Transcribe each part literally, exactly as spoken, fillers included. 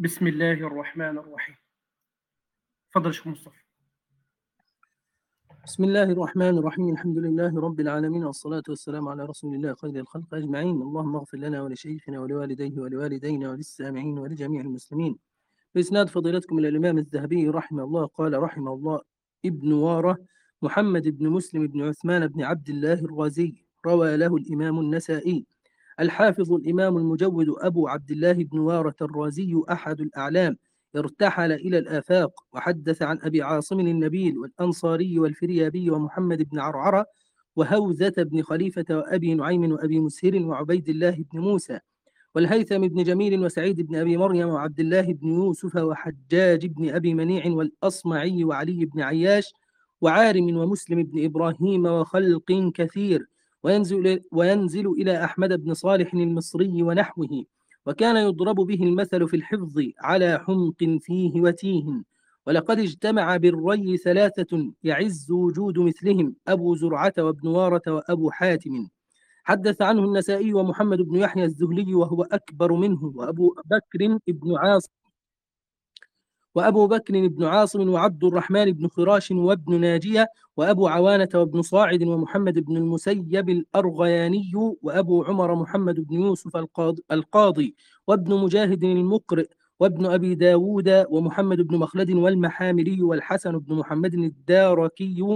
بسم الله الرحمن الرحيم. اتفضل يا شيخ مصطفى. بسم الله الرحمن الرحيم. الحمد لله رب العالمين، والصلاة والسلام على رسول الله خير الخلق أجمعين. اللهم اغفر لنا ولشيخنا ولوالديه ولوالدينا وللسامعين ولجميع المسلمين. بإسناد فضيلتكم إلى الإمام الذهبي رحمه الله قال: رحمه الله ابن وارة محمد بن مسلم بن عثمان بن عبد الله الرازي، روى له الإمام النسائي. الحافظ الإمام المجود أبو عبد الله بن وارة الرازي أحد الأعلام، ارتحل إلى الآفاق، وحدث عن أبي عاصم النبيل والأنصاري والفريابي ومحمد بن عرعرة وهوزة بن خليفة وأبي نعيم وأبي مسهر وعبيد الله بن موسى والهيثم بن جميل وسعيد بن أبي مريم وعبد الله بن يوسف وحجاج بن أبي منيع والأصمعي وعلي بن عياش وعارم ومسلم بن إبراهيم وخلق كثير، وينزل, وينزل إلى أحمد بن صالح المصري ونحوه، وكان يضرب به المثل في الحفظ على حمق فيه وتيه. ولقد اجتمع بالري ثلاثة يعز وجود مثلهم: أبو زرعة وابن وارة وأبو حاتم. حدث عنه النسائي ومحمد بن يحيى الزهلي وهو أكبر منه، وأبو بكر بن عاصم وأبو بكر بن عاصم وعبد الرحمن بن خراش وابن ناجية وأبو عوانة وابن صاعد ومحمد بن المسيب الأرغياني وأبو عمر محمد بن يوسف القاضي وابن مجاهد المقرئ وابن أبي داود ومحمد بن مخلد والمحامري والحسن بن محمد الداركي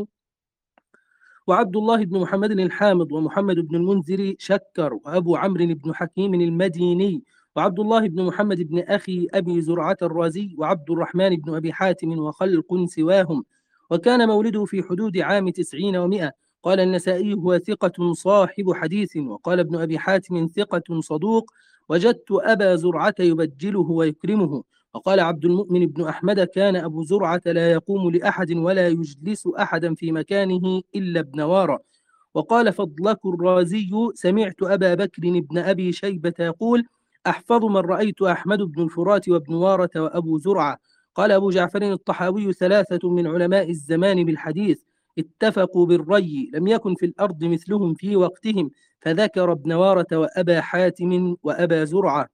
وعبد الله بن محمد الحامض ومحمد بن المنذر شكر وأبو عمرو بن حكيم المديني وعبد الله بن محمد بن أخي أبي زرعة الرازي وعبد الرحمن بن أبي حاتم وخلق سواهم، وكان مولده في حدود عام تسعين ومائة. قال النسائي: هو ثقة صاحب حديث. وقال ابن أبي حاتم: ثقة صدوق، وجدت أبا زرعة يبجله ويكرمه. وقال عبد المؤمن بن أحمد: كان أبو زرعة لا يقوم لأحد ولا يجلس أحدا في مكانه إلا ابن وارة. وقال فضلك الرازي: سمعت أبا بكر بن أبي شيبة يقول: أحفظ من رأيت أحمد بن الفرات وابن وارة وأبو زرعة. قال أبو جعفر الطحاوي: ثلاثة من علماء الزمان بالحديث اتفقوا بالري، لم يكن في الأرض مثلهم في وقتهم، فذكر ابن وارة وأبا حاتم وأبا زرعة.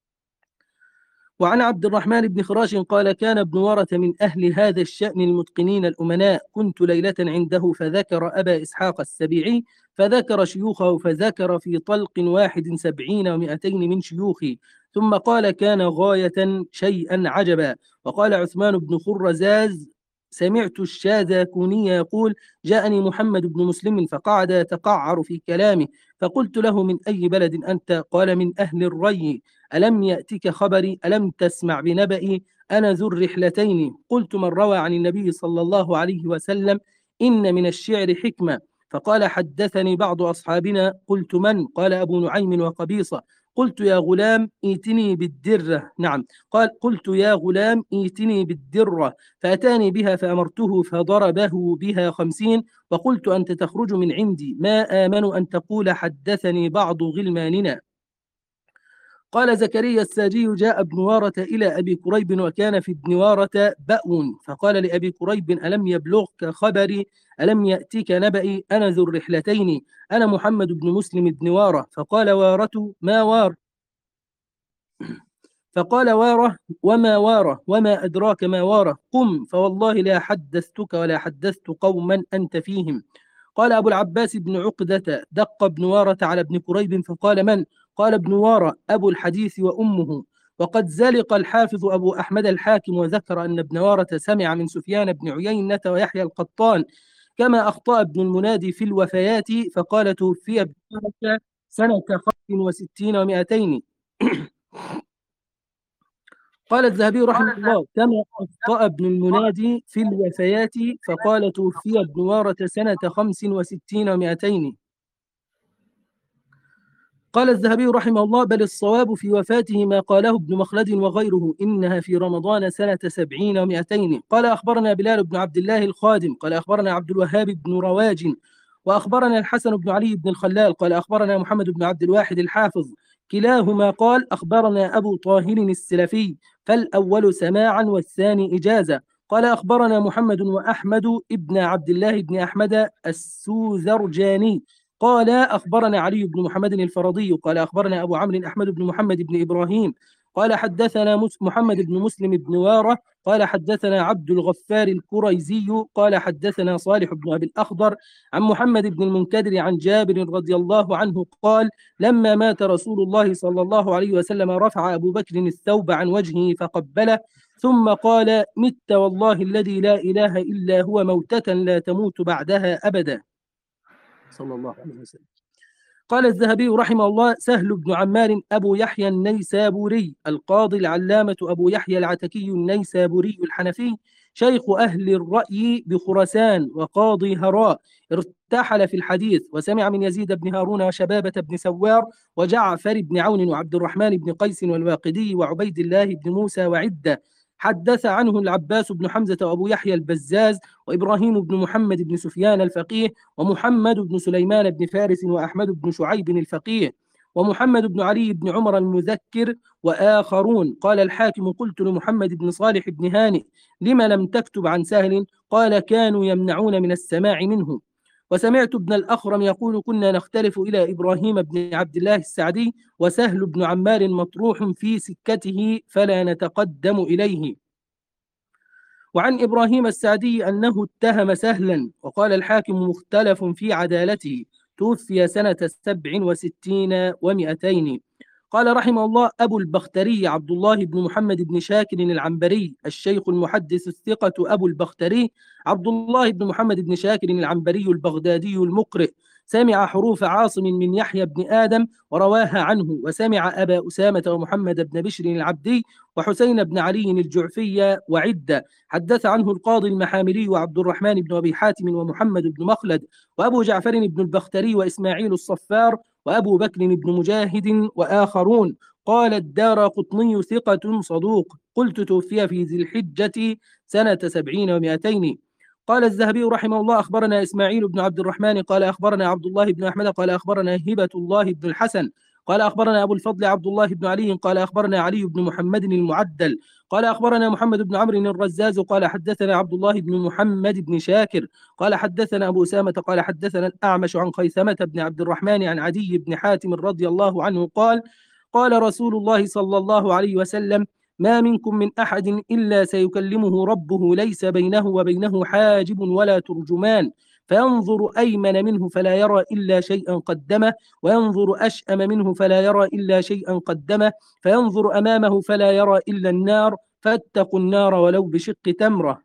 وعن عبد الرحمن بن خراش قال: كان ابن وارة من أهل هذا الشأن المتقنين الأمناء. كنت ليلة عنده فذكر أبا إسحاق السبيعي، فذكر شيوخه، فذكر في طلق واحد سبعين ومائتين من شيوخي، ثم قال: كان غاية شيئا عجبا. وقال عثمان بن خرزاز: سمعت الشاذكوني يقول: جاءني محمد بن مسلم فقعد يتقعر في كلامه، فقلت له: من أي بلد أنت؟ قال: من أهل الري. ألم يأتك خبري؟ ألم تسمع بنبئي؟ أنا ذو الرحلتين. قلت: من روى عن النبي صلى الله عليه وسلم إن من الشعر حكمة؟ فقال: حدثني بعض أصحابنا. قلت: من؟ قال: أبو نعيم وقبيصة. قلت: يا غلام ائتني بالدرة. نعم. قال: قلت: يا غلام ائتني بالدرة، فأتاني بها فأمرته فضربه بها خمسين، وقلت: أنت تخرج من عندي، ما آمن أن تقول حدثني بعض غلماننا. قال زكريا الساجي: جاء ابن وارة إلى أبي كريب وكان في ابن وارة بأو، فقال لأبي كريب: ألم يبلغك خبري؟ ألم يأتيك نبئي؟ أنا ذو الرحلتين، أنا محمد بن مسلم بن وارة. فقال وارة: ما وار فقال واره: وما واره وما أدراك ما واره، قم فوالله لا حدثتك ولا حدثت قوما أنت فيهم. قال أبو العباس بن عقدة: دق ابن وارة على ابن كريب فقال: من؟ قال: ابن وارة أبو الحديث وأمه. وقد زلق الحافظ أبو أحمد الحاكم وذكر أن ابن وارة سمع من سفيان بن عيينة ويحيى القطان، كما أخطأ ابن المنادي في الوفيات فقال: توفي ابن وارة سنة خمس وستين ومائتين. قال الذهبي رحمه الله: كما أخطأ ابن المنادي في الوفيات فقال: توفي ابن وارة سنة خمس وستين ومائتين. قال الذهبي رحمه الله: بل الصواب في وفاته ما قاله ابن مخلد وغيره، إنها في رمضان سنة سبعين ومائتين. قال: أخبرنا بلال بن عبد الله الخادم قال: أخبرنا عبد الوهاب بن رواج وأخبرنا الحسن بن علي بن الخلال قال: أخبرنا محمد بن عبد الواحد الحافظ، كلاهما قال: أخبرنا أبو طاهر السلفي، فالأول سماعا والثاني إجازة. قال: أخبرنا محمد وأحمد ابن عبد الله بن أحمد السوذرجاني قال: أخبرنا علي بن محمد الفرضي قال: أخبرنا أبو عمرو أحمد بن محمد بن إبراهيم قال حدثنا محمد بن مسلم بن وارة قال حدثنا عبد الغفار الكريزي قال حدثنا صالح بن أبي الأخضر عن محمد بن المنكدر عن جابر رضي الله عنه قال لما مات رسول الله صلى الله عليه وسلم رفع أبو بكر الثوب عن وجهه فقبله ثم قال مت والله الذي لا إله إلا هو موتة لا تموت بعدها أبدا صلى الله عليه وسلم. قال الذهبي رحمه الله سهل بن عمار أبو يحيى النيسابوري القاضي العلامة أبو يحيى العتكي النيسابوري الحنفي شيخ أهل الرأي بخراسان وقاضي هراء ارتحل في الحديث وسمع من يزيد بن هارون وشبابة بن سوار وجعفر بن عون وعبد الرحمن بن قيس والواقدي وعبيد الله بن موسى وعدة. حدث عنه العباس بن حمزة وأبو يحيى البزاز وإبراهيم بن محمد بن سفيان الفقيه ومحمد بن سليمان بن فارس وأحمد بن شعيب الفقيه ومحمد بن علي بن عمر المذكر وآخرون. قال الحاكم قلت لمحمد بن صالح بن هانئ لما لم تكتب عن سهل؟ قال كانوا يمنعون من السماع منه. وسمعت ابن الأخرم يقول كنا نختلف إلى إبراهيم بن عبد الله السعدي وسهل بن عمار مطروح في سكته فلا نتقدم إليه. وعن إبراهيم السعدي أنه اتهم سهلا وقال الحاكم مختلف في عدالته توفي سنة سبع وستين ومئتين. قال رحمه الله أبو البختري عبد الله بن محمد بن شاكر العنبري الشيخ المحدث الثقة أبو البختري عبد الله بن محمد بن شاكر العنبري البغدادي المقرئ سمع حروف عاصم من يحيى بن آدم ورواها عنه وسمع أبا أسامة ومحمد بن بشر العبدي وحسين بن علي الجعفي وعدة. حدث عنه القاضي المحاملي وعبد الرحمن بن أبي حاتم ومحمد بن مخلد وأبو جعفر بن البختري وإسماعيل الصفار وأبو بكر بن مجاهد وآخرون. قال الدارقطني ثقة صدوق قلت توفي في ذي الحجة سنة سبعين ومئتين. قال الذهبي رحمه الله أخبرنا إسماعيل بن عبد الرحمن قال أخبرنا عبد الله بن أحمد قال أخبرنا هبة الله بن الحسن قال أخبرنا أبو الفضل عبد الله بن علي قال أخبرنا علي بن محمد المعدل قال أخبرنا محمد بن عمرو الرزاز قال حدثنا عبد الله بن محمد بن شاكر قال حدثنا أبو أسامة قال حدثنا الأعمش عن خيثمة بن عبد الرحمن عن عدي بن حاتم رضي الله عنه قال قال رسول الله صلى الله عليه وسلم ما منكم من أحد إلا سيكلمه ربه ليس بينه وبينه حاجب ولا ترجمان فينظر أيمن منه فلا يرى إلا شيئا قدمه وينظر أشأم منه فلا يرى إلا شيئا قدمه فينظر أمامه فلا يرى إلا النار فاتقوا النار ولو بشق تمرة.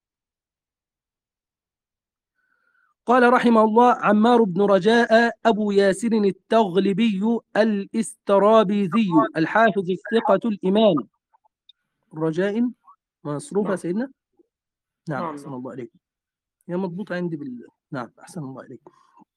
قال رحمه الله عمار بن رجاء أبو ياسر التغلبي الاسترابيذي الحافظ الثقة الإمام رجاء مصروفة نعم. سيدنا نعم نعم. أحسن الله عليكم هي مضبوطة عندي بال نعم أحسن الله عليكم.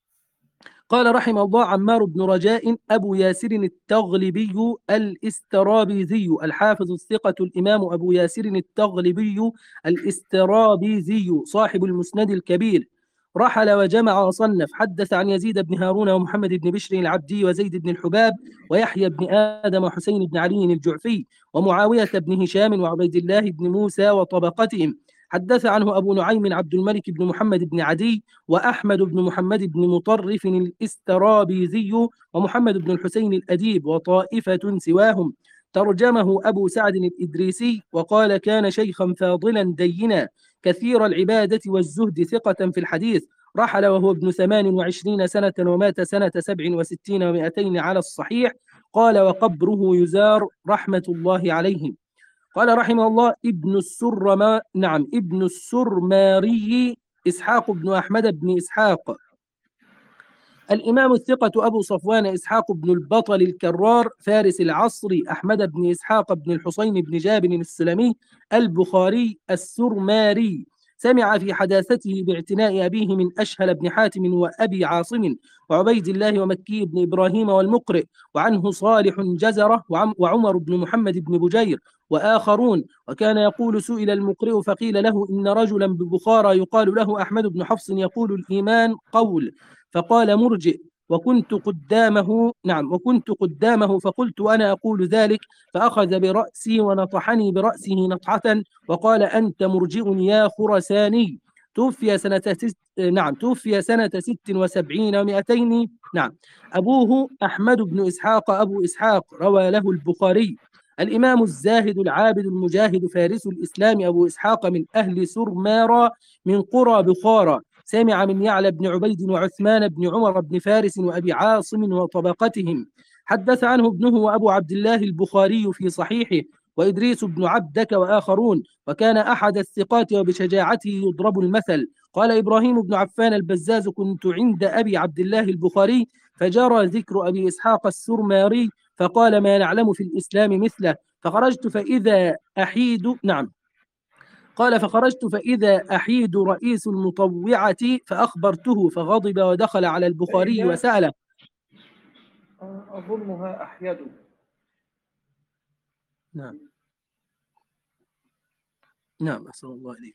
قال رحمه الله عمار بن رجاء أبو ياسر التغلبي الاسترابيذي الحافظ الثقة الإمام أبو ياسر التغلبي الاسترابيذي صاحب المسند الكبير رحل وجمع وصنف. حدث عن يزيد بن هارون ومحمد بن بشر العبدي وزيد بن الحباب ويحيى بن آدم وحسين بن علي الجعفي ومعاوية بن هشام وعبيد الله بن موسى وطبقتهم. حدث عنه أبو نعيم عبد الملك بن محمد بن عدي وأحمد بن محمد بن مطرف الاسترابيذي ومحمد بن الحسين الأديب وطائفة سواهم. ترجمه أبو سعد الإدريسي وقال كان شيخا فاضلا دينا كثير العبادة والزهد ثقة في الحديث. رحل وهو ابن ثمان وعشرين سنة ومات سنة سبع وستين ومائتين على الصحيح. قال وقبره يزار رحمة الله عليه. قال رحمه الله ابن السرما نعم ابن السرماري إسحاق بن أحمد بن إسحاق الإمام الثقة أبو صفوان إسحاق بن البطل الكرار فارس العصر أحمد بن إسحاق بن الحسين بن جابر السلمي البخاري السرماري سمع في حداثته باعتناء أبيه من أشهل بن حاتم وأبي عاصم وعبيد الله ومكي بن إبراهيم والمقرئ وعنه صالح جزرة وعمر بن محمد بن بجير وآخرون. وكان يقول سئل المقرئ فقيل له إن رجلا ببخارى يقال له أحمد بن حفص يقول الإيمان قول فقال مرجئ وكنت قدامه نعم وكنت قدامه فقلت أنا أقول ذلك فأخذ برأسي ونطحني برأسه نطحة وقال أنت مرجئ يا خرساني. توفي سنة ست نعم توفي سنة ست وسبعين ومائتين. نعم أبوه أحمد بن إسحاق أبو إسحاق روى له البخاري. الإمام الزاهد العابد المجاهد فارس الإسلام أبو إسحاق من أهل سرمارا من قرى بخارى، سمع من يعلى بن عبيد وعثمان بن عمر بن فارس وأبي عاصم وطبقتهم. حدث عنه ابنه وأبو عبد الله البخاري في صحيحه، وإدريس بن عبدك وآخرون، وكان أحد الثقات وبشجاعته يضرب المثل. قال إبراهيم بن عفان البزاز: كنت عند أبي عبد الله البخاري فجرى ذكر أبي إسحاق السرماري فقال: ما نعلم في الإسلام مثله. فخرجت فإذا أحيد نعم قال فخرجت فإذا أحيد رئيس المطوعة فأخبرته فغضب ودخل على البخاري وسأله. أظنها أحيد. نعم نعم أحسن الله إليك.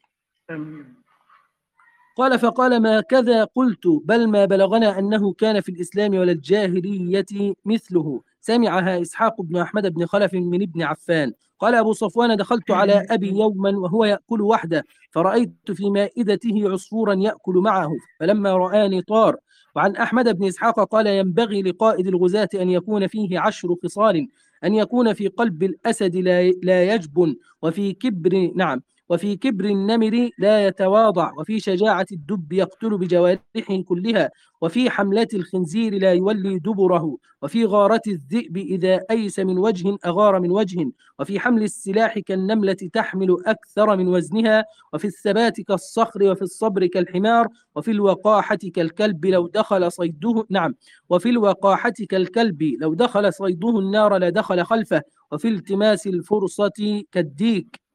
قال فقال: ما كذا قلت، بل ما بلغنا أنه كان في الإسلام ولا الجاهلية مثله. سمعها إسحاق بن أحمد بن خلف من ابن عفان. قال أبو صفوان: دخلت على أبي يوما وهو يأكل وحده، فرأيت في مائدته عصفورا يأكل معه، فلما رآني طار. وعن أحمد بن إسحاق قال: ينبغي لقائد الغزاة أن يكون فيه عشر خصال: أن يكون في قلب الأسد لا لا يجبن، وفي كبر نعم وفي كبر النمر لا يتواضع، وفي شجاعة الدب يقتل بجوارحه كلها، وفي حملة الخنزير لا يولي دبره، وفي غارة الذئب إذا أيس من وجه أغار من وجه، وفي حمل السلاح كالنملة تحمل أكثر من وزنها، وفي الثبات كالصخر، وفي الصبر كالحمار، وفي الوقاحة كالكلب لو دخل صيده نعم وفي الوقاحة كالكلب لو دخل صيده النار لدخل خلفه، وفي التماس الفرصة كالديك.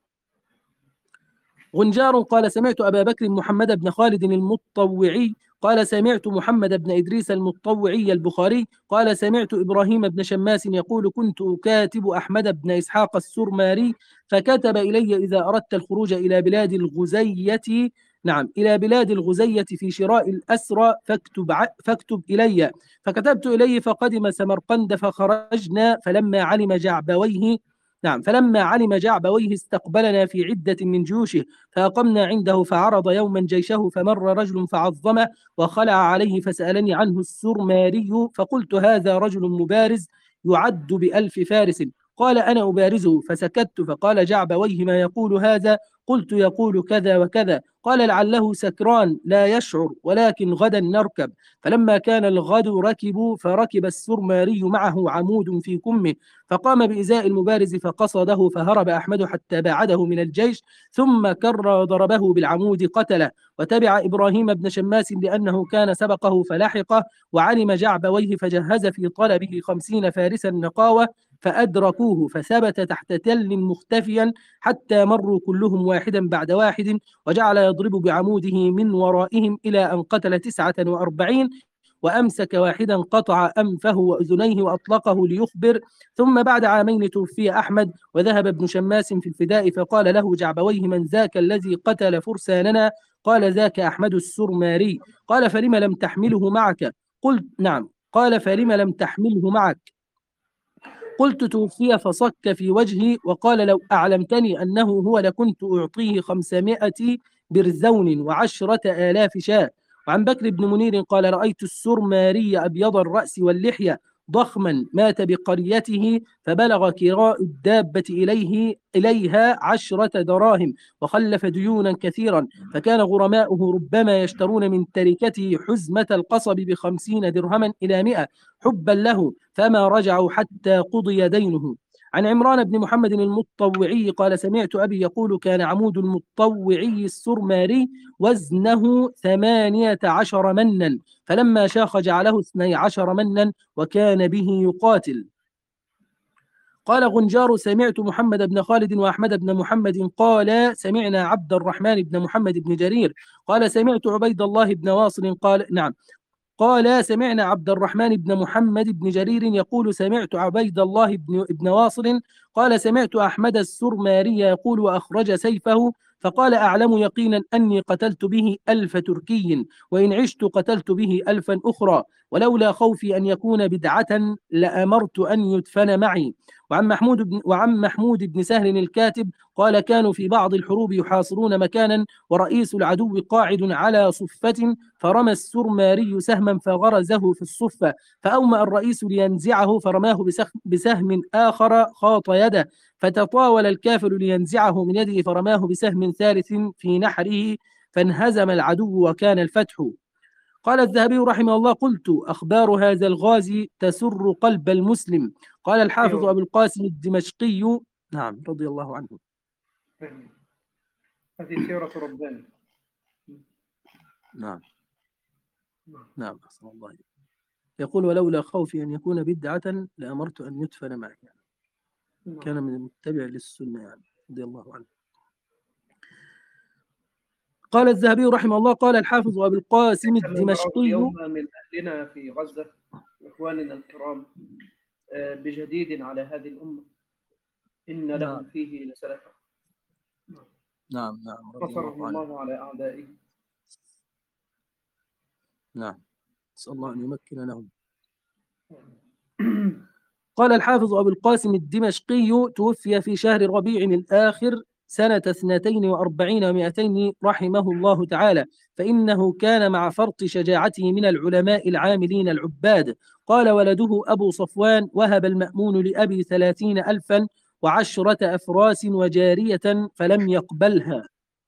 غنجار قال: سمعت أبا بكر محمد بن خالد المطوعي قال: سمعت محمد بن إدريس المطوعي البخاري قال: سمعت إبراهيم بن شماس يقول: كنت أكاتب أحمد بن إسحاق السرماري فكتب إلي: إذا أردت الخروج إلى بلاد الغزية نعم إلى بلاد الغزية في شراء الأسرى فاكتب, فاكتب إلي. فكتبت إليه فقدم سمرقند فخرجنا، فلما علم جعبويه نعم فلما علم جعبويه استقبلنا في عدة من جيوشه، فأقمنا عنده فعرض يوما جيشه، فمر رجل فعظمه وخلع عليه فسألني عنه السرماري، فقلت: هذا رجل مبارز يعد بألف فارس. قال: أنا أبارزه. فسكت. فقال جعبويه: ما يقول هذا؟ قلت: يقول كذا وكذا. قال: لعله سكران لا يشعر، ولكن غدا نركب. فلما كان الغد ركبوا، فركب السرماري معه عمود في كمه، فقام بإزاء المبارز فقصده، فهرب أحمد حتى باعده من الجيش، ثم كر وضربه بالعمود قتله. وتبع إبراهيم بن شماس لأنه كان سبقه فلحقه، وعلم جعبويه فجهز في طلبه خمسين فارسا نقاوة، فأدركوه فثبت تحت تل مختفيا حتى مروا كلهم واحدا بعد واحد، وجعل يضرب بعموده من ورائهم إلى أن قتل تسعة وأربعين، وأمسك واحدا قطع أنفه وأذنيه وأطلقه ليخبر. ثم بعد عامين توفي أحمد، وذهب ابن شماس في الفداء، فقال له جعبويه: من ذاك الذي قتل فرساننا؟ قال: ذاك أحمد السرماري. قال: فلم لم تحمله معك؟ قلت: نعم. قال: فلم لم تحمله معك؟ قلت: توفي. فصك في وجهي وقال: لو أعلمتني أنه هو لكنت أعطيه خمسمائة برزون وعشرة آلاف شاة. وعن بكر بن منير قال: رأيت السرماري أبيض الرأس واللحية ضخما مات بقريته، فبلغ كراء الدابة إليه إليها عشرة دراهم، وخلف ديونا كثيرا، فكان غرماؤه ربما يشترون من تركته حزمة القصب بخمسين درهما إلى مئة حبا له، فما رجعوا حتى قضي دينه. عن عمران بن محمد المطوعي قال: سمعت أبي يقول: كان عمود المطوعي السرماري وزنه ثمانية عشر منا، فلما شاخ جعله اثني عشر منا، وكان به يقاتل. قال غنجار: سمعت محمد بن خالد وأحمد بن محمد قال: سمعنا عبد الرحمن بن محمد بن جرير قال: سمعت عبيد الله بن واصل قال نعم قال سمعنا عبد الرحمن بن محمد بن جرير يقول: سمعت عبيد الله بن, بن واصل قال: سمعت أحمد السرماري يقول: وأخرج سيفه فقال: أعلم يقينا أني قتلت به ألف تركي، وإن عشت قتلت به ألفا أخرى، ولولا خوفي أن يكون بدعة لأمرت أن يدفن معي. وعن محمود بن وعن محمود بن سهل الكاتب قال كانوا في بعض الحروب يحاصرون مكانا ورئيس العدو قاعد على صفة، فرمى السرماري سهما فغرزه في الصفة، فأومأ الرئيس لينزعه فرماه بسهم آخر خاط يده، فتطاول الكافر لينزعه من يده فرماه بسهم ثالث في نحره فانهزم العدو وكان الفتح. قال الذهبي رحمه الله: قلت أخبار هذا الغازي تسر قلب المسلم. قال الحافظ أيوة. أبو القاسم الدمشقي نعم رضي الله عنه. هذه سيرة ربنا. نعم نعم أحسن الله. يقول: ولولا خوفي أن يكون بدعة لأمرت أن يدفن معي. يعني كان من المتبع للسنة يعني رضي الله عنه. قال الذهبي رحمه الله: قال الحافظ أبو القاسم الدمشقي: يوم من أهلنا في غزة إخواننا الكرام بجديد على هذه الأمة إن لهم نعم. فيه لسلفا. نعم نعم نصرهم الله على أعدائه. نعم نسأل الله أن يمكن لهم. قال الحافظ أبو القاسم الدمشقي: توفي في شهر ربيع الآخر سنة اثنتين وأربعين ومائتين رحمه الله تعالى، فإنه كان مع فرط شجاعته من العلماء العاملين العباد. قال ولده أبو صفوان: وهب المأمون لأبي ثلاثين ألفا وعشرة أفراس وجارية فلم يقبلها.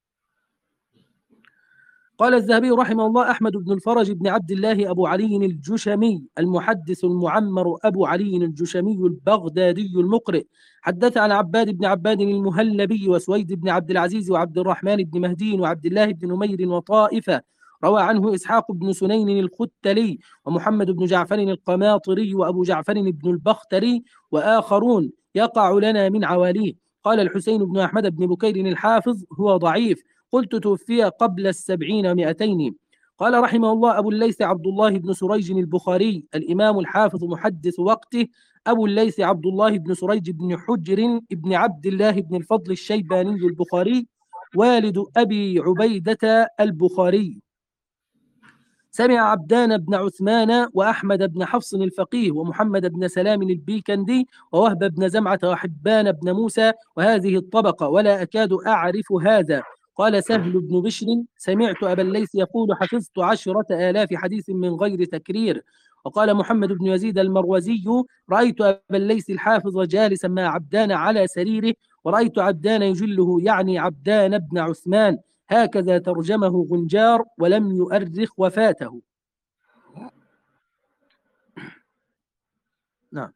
قال الذهبي رحمه الله: أحمد بن الفرج بن عبد الله أبو علي الجشمي المحدث المعمر أبو علي الجشمي البغدادي المقرئ حدث عن عباد بن عباد المهلبي وسويد بن عبد العزيز وعبد الرحمن بن مهدي وعبد الله بن نمير وطائفة. روى عنه إسحاق بن سنين الختلي ومحمد بن جعفر القماطري وأبو جعفر بن البختري وآخرون يقع لنا من عواليه. قال الحسين بن أحمد بن بكير الحافظ: هو ضعيف. قلت: توفي قبل السبعين ومائتين. قال رحمه الله أبو الليث عبد الله بن سريج البخاري الإمام الحافظ محدث وقته أبو الليث عبد الله بن سريج بن حجر بن عبد الله بن الفضل الشيباني البخاري والد أبي عبيدة البخاري، سمع عبدان بن عثمان وأحمد بن حفص الفقيه ومحمد بن سلام البيكندي ووهب بن زمعة وحبان بن موسى وهذه الطبقة، ولا أكاد أعرف هذا. قال سهل بن بشر: سمعت أبا الليث يقول: حفظت عشرة آلاف حديث من غير تكرير. وقال محمد بن يزيد المروزي: رأيت أبا الليث الحافظ جالسا مع عبدان على سريره، ورأيت عبدان يجله يعني عبدان بن عثمان. هكذا ترجمه غنجار ولم يؤرخ وفاته. نعم.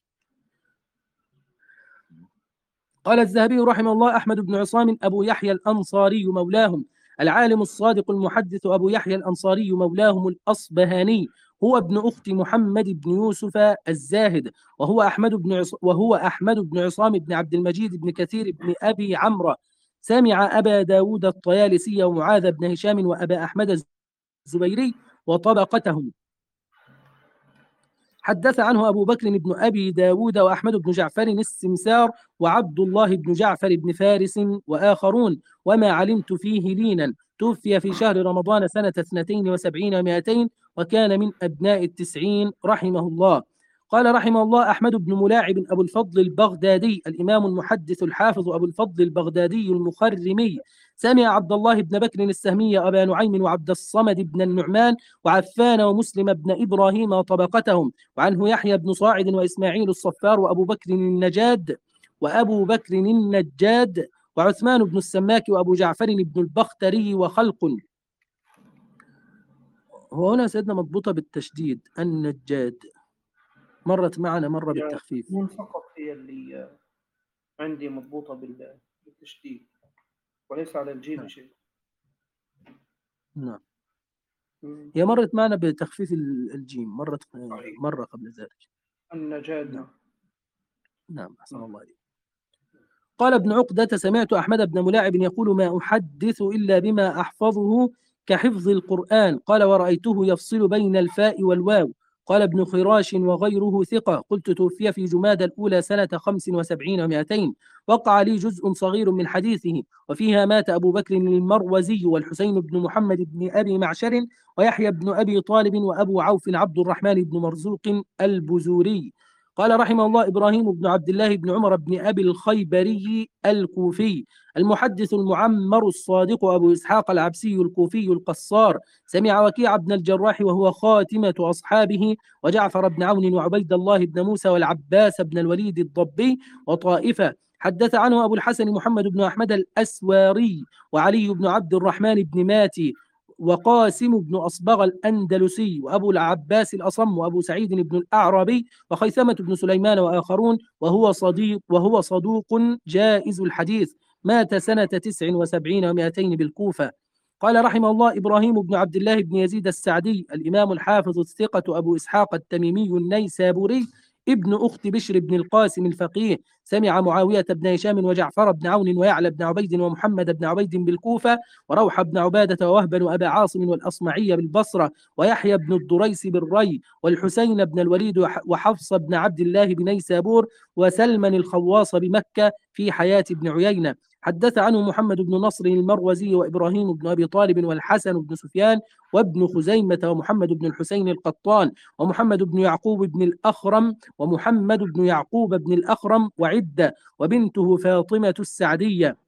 قال الذهبي رحمه الله: أحمد بن عصام أبو يحيى الأنصاري مولاهم، العالم الصادق المحدث أبو يحيى الأنصاري مولاهم الأصبهاني، هو ابن أخت محمد بن يوسف الزاهد، وهو أحمد بن عص... وهو أحمد بن عصام بن عبد المجيد بن كثير بن أبي عمرو. سمع أبا داود الطيالسي ومعاذ بن هشام وأبا أحمد الزبيري وطبقتهم. حدث عنه أبو بكر بن أبي داود وأحمد بن جعفر السمسار وعبد الله بن جعفر بن فارس وآخرون، وما علمت فيه لينا. توفي في شهر رمضان سنة اثنتين وسبعين ومائتين وكان من أبناء التسعين رحمه الله. قال رحمه الله: أحمد بن ملاعب أبو الفضل البغدادي الإمام المحدث الحافظ أبو الفضل البغدادي المخرمي، سمع عبد الله بن بكر السهمي أبا نعيم وعبد الصمد بن النعمان وعفان ومسلم بن إبراهيم وطبقتهم، وعنه يحيى بن صاعد وإسماعيل الصفار وأبو بكر النجاد وأبو بكر النجاد وعثمان بن السماك وأبو جعفر بن البختري وخلق. وهنا سيدنا مضبوطة بالتشديد النجاد، مرت معنا مرة بالتخفيف. من فقط هي اللي عندي مضبوطة بالتشديد وليس على الجيم شيء. نعم. هي مرت معنا بتخفيف الجيم، مرت صحيح. مرة قبل ذلك. النجاد. نعم. نعم أحسن الله عليك. قال ابن عقدة: سمعت أحمد بن ملاعب يقول: ما أحدث إلا بما أحفظه كحفظ القرآن. قال: ورأيته يفصل بين الفاء والواو. قال ابن خراش وغيره ثقة. قلت: توفي في جماد الأولى سنة خمس وسبعين ومائتين. وقع لي جزء صغير من حديثه، وفيها مات أبو بكر المروزي والحسين بن محمد بن أبي معشر ويحيى بن أبي طالب وأبو عوف عبد الرحمن بن مرزوق البزوري. قال رحمه الله إبراهيم بن عبد الله بن عمر بن أبي الخيبري الكوفي المحدث المعمر الصادق أبو إسحاق العبسي الكوفي القصار، سمع وكيع بن الجراح وهو خاتمة أصحابه، وجعفر بن عون وعبيد الله بن موسى والعباس بن الوليد الضبي وطائفة. حدث عنه أبو الحسن محمد بن أحمد الأسواري وعلي بن عبد الرحمن بن ماتي وقاسم بن أصبغ الأندلسي وأبو العباس الأصم وأبو سعيد بن الأعرابي وخيثمة بن سليمان وآخرون، وهو صديق وهو صدوق جائز الحديث، مات سنة تسع وسبعين ومائتين بالكوفة. قال رحمه الله إبراهيم بن عبد الله بن يزيد السعدي الإمام الحافظ الثقة أبو إسحاق التميمي النيسابوري ابن أخت بشر بن القاسم الفقيه، سمع معاوية بن هشام وجعفر بن عون ويعلى بن عبيد ومحمد بن عبيد بالكوفة، وروح بن عبادة ووهبا وأبا عاصم والأصمعي بالبصرة، ويحيى بن الدريس بالري، والحسين بن الوليد وحفص بن عبد الله بنيسابور، وسلمان الخواص بمكة في حياة ابن عيينة. حدث عنه محمد بن نصر المروزي وإبراهيم بن أبي طالب والحسن بن سفيان وابن خزيمة ومحمد بن الحسين القطان ومحمد بن يعقوب بن الأخرم ومحمد بن يعقوب بن الأخرم وعدة وبنته فاطمة السعدية.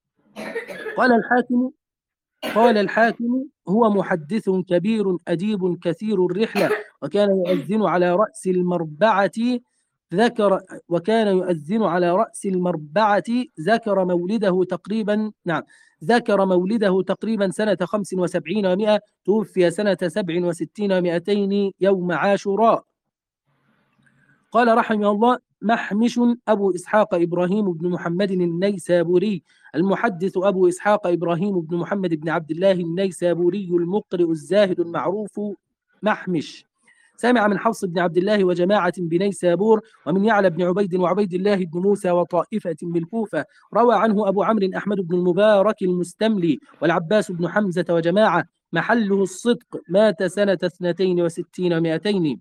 قال الحاكم قال الحاكم هو محدث كبير أديب كثير الرحلة، وكان يؤذن على رأس المربعة ذكر وكان يؤذن على رأس المربعة ذكر مولده تقريبا نعم ذكر مولده تقريبا سنة خمس وسبعين ومائة، توفي سنة سبع وستين ومائتين يوم عاشوراء. قال رحمه الله محمش أبو إسحاق إبراهيم بن محمد النيسابوري المحدث أبو إسحاق إبراهيم بن محمد بن عبد الله النيسابوري المقرئ الزاهد المعروف محمش، سمع من حفص بن عبد الله وجماعة بنيسابور، ومن يعلى بن عبيد وعبيد الله بن موسى وطائفة بالكوفة. روى عنه أبو عمرو أحمد بن المبارك المستملي والعباس بن حمزة وجماعة، محله الصدق، مات سنة اثنتين وستين ومائتين.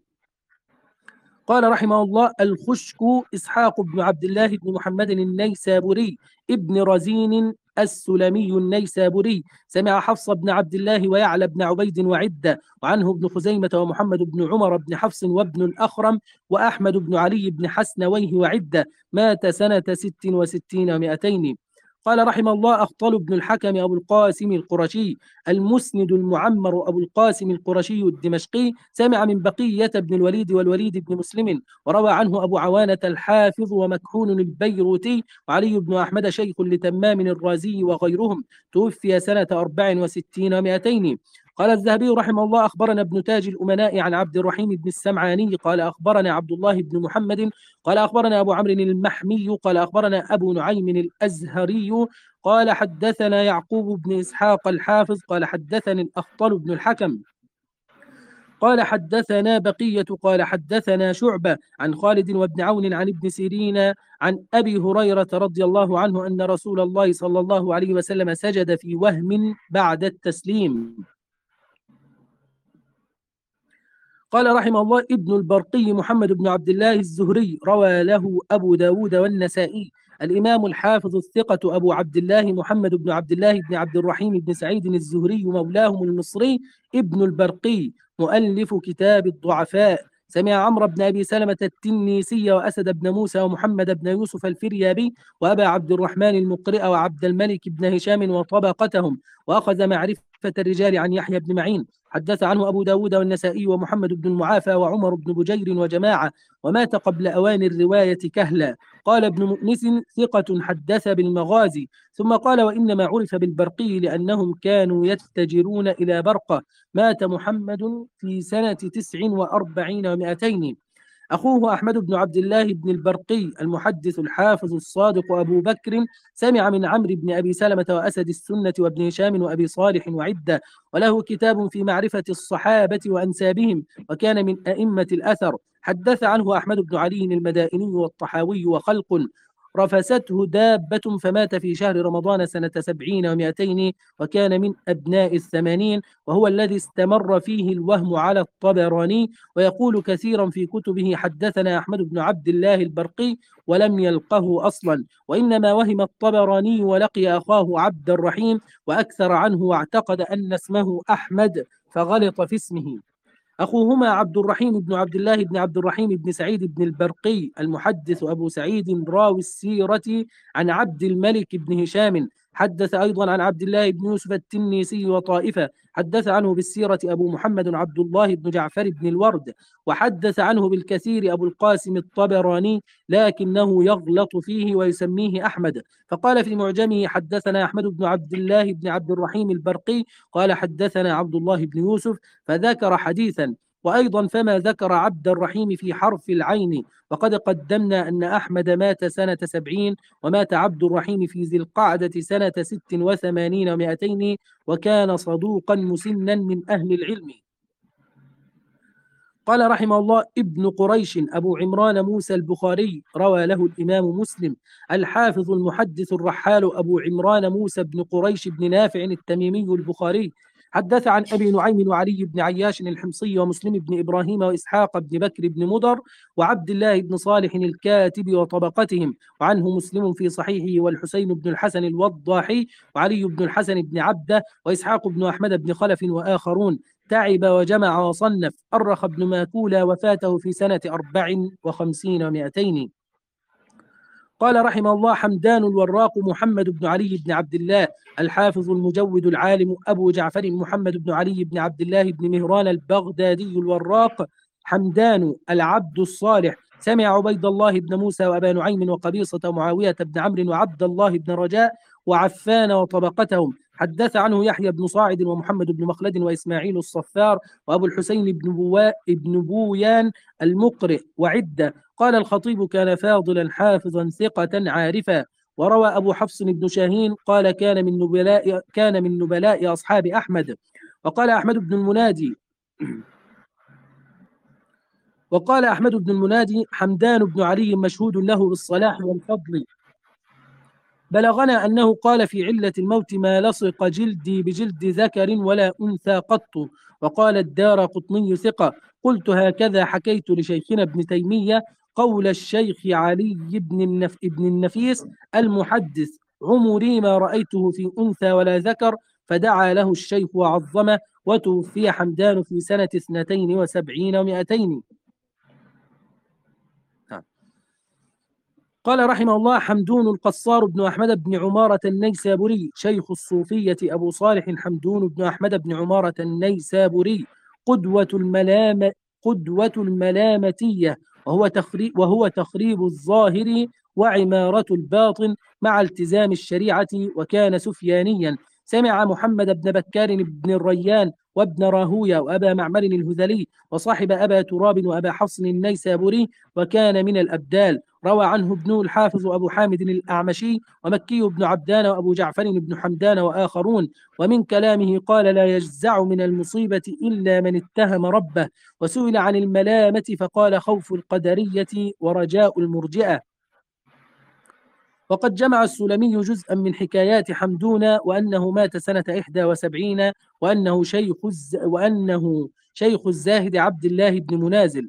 قال رحمه الله الخشك إسحاق بن عبد الله بن محمد النيسابوري ابن رزين السلمي النيسابوري، سمع حفص بن عبد الله ويعلى بن عبيد وعدة، وعنه ابن خزيمة ومحمد بن عمر بن حفص وابن الأخرم وأحمد بن علي بن حسنويه وعدة، مات سنة ست وستين ومائتين. قال رحمه الله أخطل بن الحكم أبو القاسم القرشي المسند المعمر أبو القاسم القرشي الدمشقي، سمع من بقية بن الوليد والوليد بن مسلم، وروى عنه أبو عوانة الحافظ ومكحون البيروتي وعلي بن أحمد شيخ لتمام الرازي وغيرهم، توفي سنة أربع وستين ومائتين. قال الذهبي رحمه الله أخبرنا ابن تاج الأمناء عن عبد الرحيم بن السمعاني قال أخبرنا عبد الله بن محمد قال أخبرنا أبو عمرو المحمي قال أخبرنا أبو نعيم الأزهري قال حدثنا يعقوب بن إسحاق الحافظ قال حدثني الأخطل بن الحكم قال حدثنا بقية قال حدثنا شعبة عن خالد وابن عون عن ابن سيرين عن أبي هريرة رضي الله عنه أن رسول الله صلى الله عليه وسلم سجد في وهم بعد التسليم. قال رحمه الله ابن البرقي محمد بن عبد الله الزهري، روى له أبو داود والنسائي. الإمام الحافظ الثقة أبو عبد الله محمد بن عبد الله بن عبد الرحيم بن سعيد الزهري مولاهم المصري ابن البرقي مؤلف كتاب الضعفاء، سمع عمرو بن أبي سلمة التنيسي وأسد بن موسى ومحمد بن يوسف الفريابي وأبا عبد الرحمن المقرئ وعبد الملك بن هشام وطبقتهم، وأخذ معرفة الرجال عن يحيى بن معين. حدث عنه أبو داود والنسائي ومحمد بن المعافى وعمر بن بجير وجماعة، ومات قبل أوان الرواية كهلا. قال ابن مؤنس ثقة حدث بالمغازي، ثم قال وإنما عرف بالبرقي لأنهم كانوا يتجرون إلى برقة، مات محمد في سنة تسع وأربعين ومائتين. أخوه أحمد بن عبد الله بن البرقي المحدث الحافظ الصادق أبو بكر، سمع من عمرو بن أبي سلمة وأسد السنة وابن هشام وأبي صالح وعدة، وله كتاب في معرفة الصحابة وأنسابهم، وكان من أئمة الأثر. حدث عنه أحمد بن علي المدائني والطحاوي وخلق، رفسته دابة فمات في شهر رمضان سنة سبعين ومائتين، وكان من أبناء الثمانين، وهو الذي استمر فيه الوهم على الطبراني، ويقول كثيرا في كتبه حدثنا أحمد بن عبد الله البرقي ولم يلقه أصلا، وإنما وهم الطبراني ولقي أخاه عبد الرحيم وأكثر عنه واعتقد أن اسمه أحمد فغلط في اسمه. أخوهما عبد الرحيم بن عبد الله بن عبد الرحيم بن سعيد بن البرقي المحدث أبو سعيد راوي السيرة عن عبد الملك بن هشام، حدث أيضا عن عبد الله بن يوسف التنيسي وطائفة، حدث عنه بالسيرة أبو محمد عبد الله بن جعفر بن الورد، وحدث عنه بالكثير أبو القاسم الطبراني، لكنه يغلط فيه ويسميه أحمد، فقال في معجمه حدثنا أحمد بن عبد الله بن عبد الرحيم البرقي قال حدثنا عبد الله بن يوسف، فذكر حديثا. وأيضا فما ذكر عبد الرحيم في حرف العين، وقد قدمنا أن أحمد مات سنة سبعين، ومات عبد الرحيم في ذي القعدة سنة ست وثمانين ومائتين، وكان صدوقا مسنا من أهل العلم. قال رحمه الله: ابن قريش أبو عمران موسى البخاري روى له الإمام مسلم. الحافظ المحدث الرحال أبو عمران موسى بن قريش بن نافع التميمي البخاري، حدث عن أبي نعيم وعلي بن عياش الحمصي ومسلم بن إبراهيم وإسحاق بن بكر بن مضر وعبد الله بن صالح الكاتب وطبقتهم، وعنه مسلم في صحيحه، والحسين بن الحسن الوضاحي وعلي بن الحسن بن عبده وإسحاق بن أحمد بن خلف وآخرون. تعب وجمع وصنف. أرخ ابن ماكولة وفاته في سنة أربع وخمسين ومائتين. قال رحمه الله: حمدان الوراق محمد بن علي بن عبد الله الحافظ المجود العالم أبو جعفر محمد بن علي بن عبد الله بن مهران البغدادي الوراق حمدان العبد الصالح، سمع عبيد الله بن موسى وأبا نعيم وقبيصة معاوية بن عمرو وعبد الله بن رجاء وعفان وطبقتهم، حدث عنه يحيى بن صاعد ومحمد بن مخلد وإسماعيل الصفار وأبو الحسين بن, بوا بن بويان المقرئ وعدة. قال الخطيب: كان فاضلا حافظا ثقة عارفا. وروى أبو حفص بن شاهين قال: كان من نبلاء كان من نبلاء أصحاب أحمد. وقال أحمد بن المنادي وقال أحمد بن المنادي: حمدان بن علي مشهود له بالصلاح والفضل، بلغنا أنه قال في علة الموت: ما لصق جلدي بجلد ذكر ولا أنثى قط. وقال الدارقطني ثقة. قلت: هكذا حكيت لشيخنا ابن تيمية قول الشيخ علي بن, النف... بن النفيس المحدث: عمري ما رأيته في أنثى ولا ذكر. فدعا له الشيخ وعظمه، وتوفي حمدان في سنة اثنتين وسبعين ومائتين. قال رحمه الله: حمدون القصار بن أحمد بن عمارة النيسابوري شيخ الصوفية أبو صالح حمدون بن أحمد بن عمارة النيسابوري، قدوة الملام قدوة الملامتية، وهو تخريب وهو تخريب الظاهر وعمارة الباطن مع التزام الشريعة، وكان سفيانيا. سمع محمد بن بكار بن الريان وابن راهوية وأبا معمر الهذلي، وصاحب أبا تراب وأبا حفص النيسابوري، وكان من الأبدال. روى عنه ابن الحافظ أبو حامد الأعمشي ومكي بن عبدان وأبو جعفر بن حمدان وآخرون. ومن كلامه قال: لا يجزع من المصيبة إلا من اتهم ربه. وسئل عن الملامة فقال: خوف القدرية ورجاء المرجئة. وقد جمع السلمي جزءا من حكايات حمدون، وأنه مات سنة إحدى وسبعين، وأنه شيخ الز... وأنه شيخ الزاهد عبد الله بن منازل.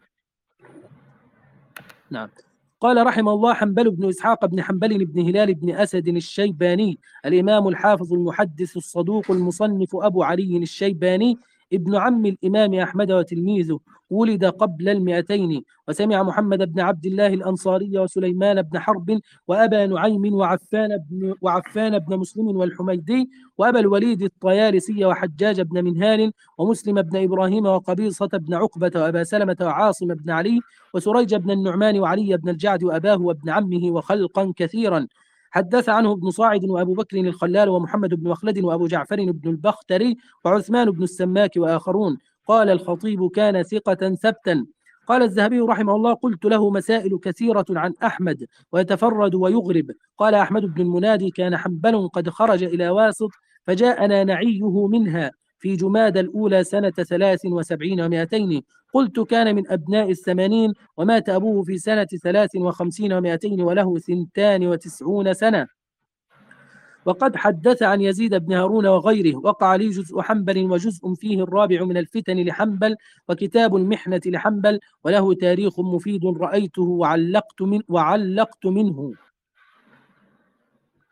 نعم. قال رحمه الله: حنبل بن إسحاق بن حنبل بن هلال بن أسد الشيباني الإمام الحافظ المحدث الصدوق المصنف أبو علي الشيباني، ابن عم الإمام أحمد وتلميذه، ولد قبل المئتين. وسمع محمد بن عبد الله الأنصاري وسليمان بن حرب وأبا نعيم وعفان بن, وعفان بن مسلم والحميدي وأبا الوليد الطيالسي وحجاج بن منهال ومسلم بن إبراهيم وقبيصة بن عقبة وأبا سلمة وعاصم بن علي وسريج بن النعمان وعلي بن الجعد وأباه وابن عمه وخلقا كثيرا. حدث عنه ابن صاعد وأبو بكر الخلال ومحمد بن مخلد وأبو جعفر بن البختري وعثمان بن السماك وآخرون. قال الخطيب: كان ثقة ثبتا. قال الذهبي رحمه الله: قلت له مسائل كثيرة عن أحمد ويتفرد ويغرب. قال أحمد بن المنادي: كان حنبل قد خرج إلى واسط، فجاءنا نعيه منها في جماد الأولى سنة ثلاث وسبعين ومائتين. قلت: كان من أبناء الثمانين، ومات أبوه في سنة ثلاث وخمسين ومائتين وله ثنتان وتسعون سنة. وقد حدث عن يزيد بن هارون وغيره. وقع لي جزء حنبل وجزء فيه الرابع من الفتن لحنبل، وكتاب المحنة لحنبل، وله تاريخ مفيد رأيته وعلقت, من وعلقت منه.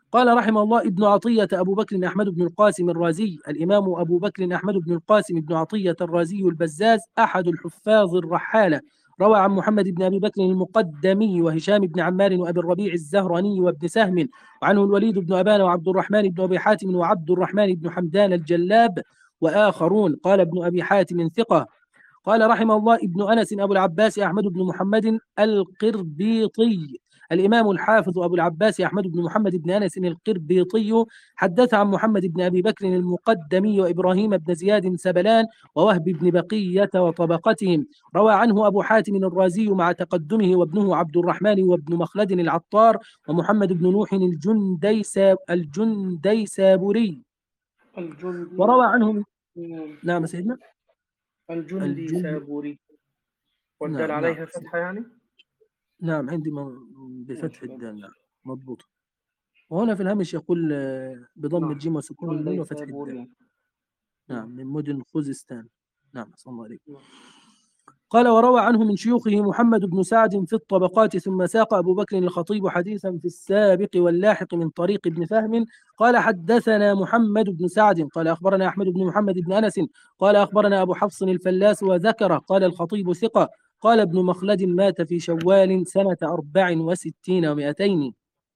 قال رحمه الله ابن عطية أبو بكر أحمد بن القاسم الرازي، الإمام أبو بكر أحمد بن القاسم بن عطية الرازي البزاز، أحد الحفاظ الرحالة، روى عن محمد بن أبي بكر المقدمي وهشام بن عمار وأبي الربيع الزهراني وابن سهم، وعنه الوليد بن أبان وعبد الرحمن بن أبي حاتم وعبد الرحمن بن حمدان الجلاب وآخرون. قال ابن أبي حاتم ثقة. قال رحمه الله ابن أنس أبو العباس أحمد بن محمد القربيطي، الإمام الحافظ أبو العباس أحمد بن محمد بن أنس القربيطي، حدث عن محمد بن أبي بكر المقدمي وإبراهيم بن زياد سبلان ووهب بن بقية وطبقتهم. روى عنه أبو حاتم الرازي مع تقدمه وابنه عبد الرحمن وابن مخلد العطار ومحمد بن نوح الجنديسا الجنديسابوري. الجندي وروى عنه نعم سيدنا الجندي الجندي سابوري، والدال نعم عليها نعم فتحة يعني؟ نعم عندي بفتح الدال، نعم مضبوط. وهنا في الهامش يقول بضم نعم. الجيم وسكون النون وفتح الدال. سابوري. نعم من مدن خوزستان. نعم صلى الله عليه. نعم. قال وروى عنه من شيوخه محمد بن سعد في الطبقات، ثم ساق أبو بكر الخطيب حديثا في السابق واللاحق من طريق ابن فهم قال حدثنا محمد بن سعد قال أخبرنا أحمد بن محمد بن أنس قال أخبرنا أبو حفص الفلاس وذكر قال الخطيب ثقة. قال ابن مخلد مات في شوال سنة أربع وستين ومائتين.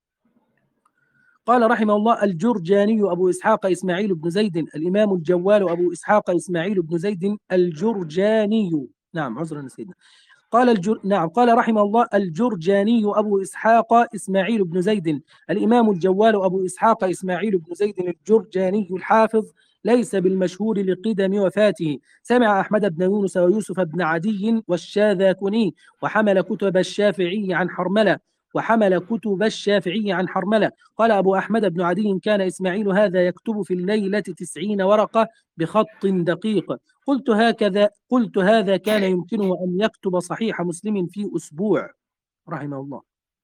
قال رحمه الله الجرجاني أبو إسحاق إسماعيل بن زيد، الإمام الجوال أبو إسحاق إسماعيل بن زيد الجرجاني. نعم عذرا سيدنا. قال الجر... نعم قال رحمه الله الجرجاني أبو إسحاق إسماعيل بن زيد، الإمام الجوال أبو إسحاق إسماعيل بن زيد الجرجاني الحافظ، ليس بالمشهور لقدم وفاته. سمع أحمد بن يونس ويوسف بن عدي والشاذاكني، وحمل كتب الشافعي عن حرملة وحمل كتب الشافعي عن حرملة. قال أبو أحمد بن عدي كان إسماعيل هذا يكتب في الليلة تسعين ورقة بخط دقيق. قلت هكذا قلت هذا كان يمكنه أن يكتب صحيح مسلم في أسبوع رحمه الله.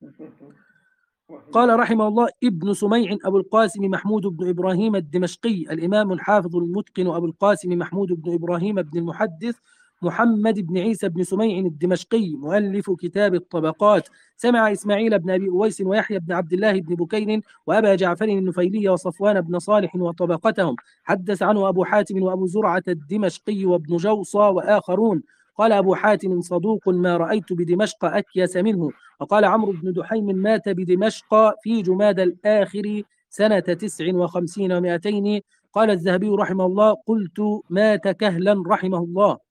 قال رحمه الله ابن سميع أبو القاسم محمود بن إبراهيم الدمشقي، الإمام الحافظ المتقن أبو القاسم محمود بن إبراهيم بن المحدث محمد بن عيسى بن سميع الدمشقي، مؤلف كتاب الطبقات. سمع إسماعيل بن أبي أويس ويحيى بن عبد الله بن بكير وأبا جعفر النفيلي وصفوان بن صالح وطبقتهم. حدث عنه أبو حاتم وأبو زرعة الدمشقي وابن جوصى وآخرون. قال أبو حاتم صدوق ما رأيت بدمشق أكيس منه. وقال عمرو بن دحيم مات بدمشق في جماد الآخر سنة تسع وخمسين ومائتين. قال الذهبي رحمه الله قلت مات كهلا رحمه الله.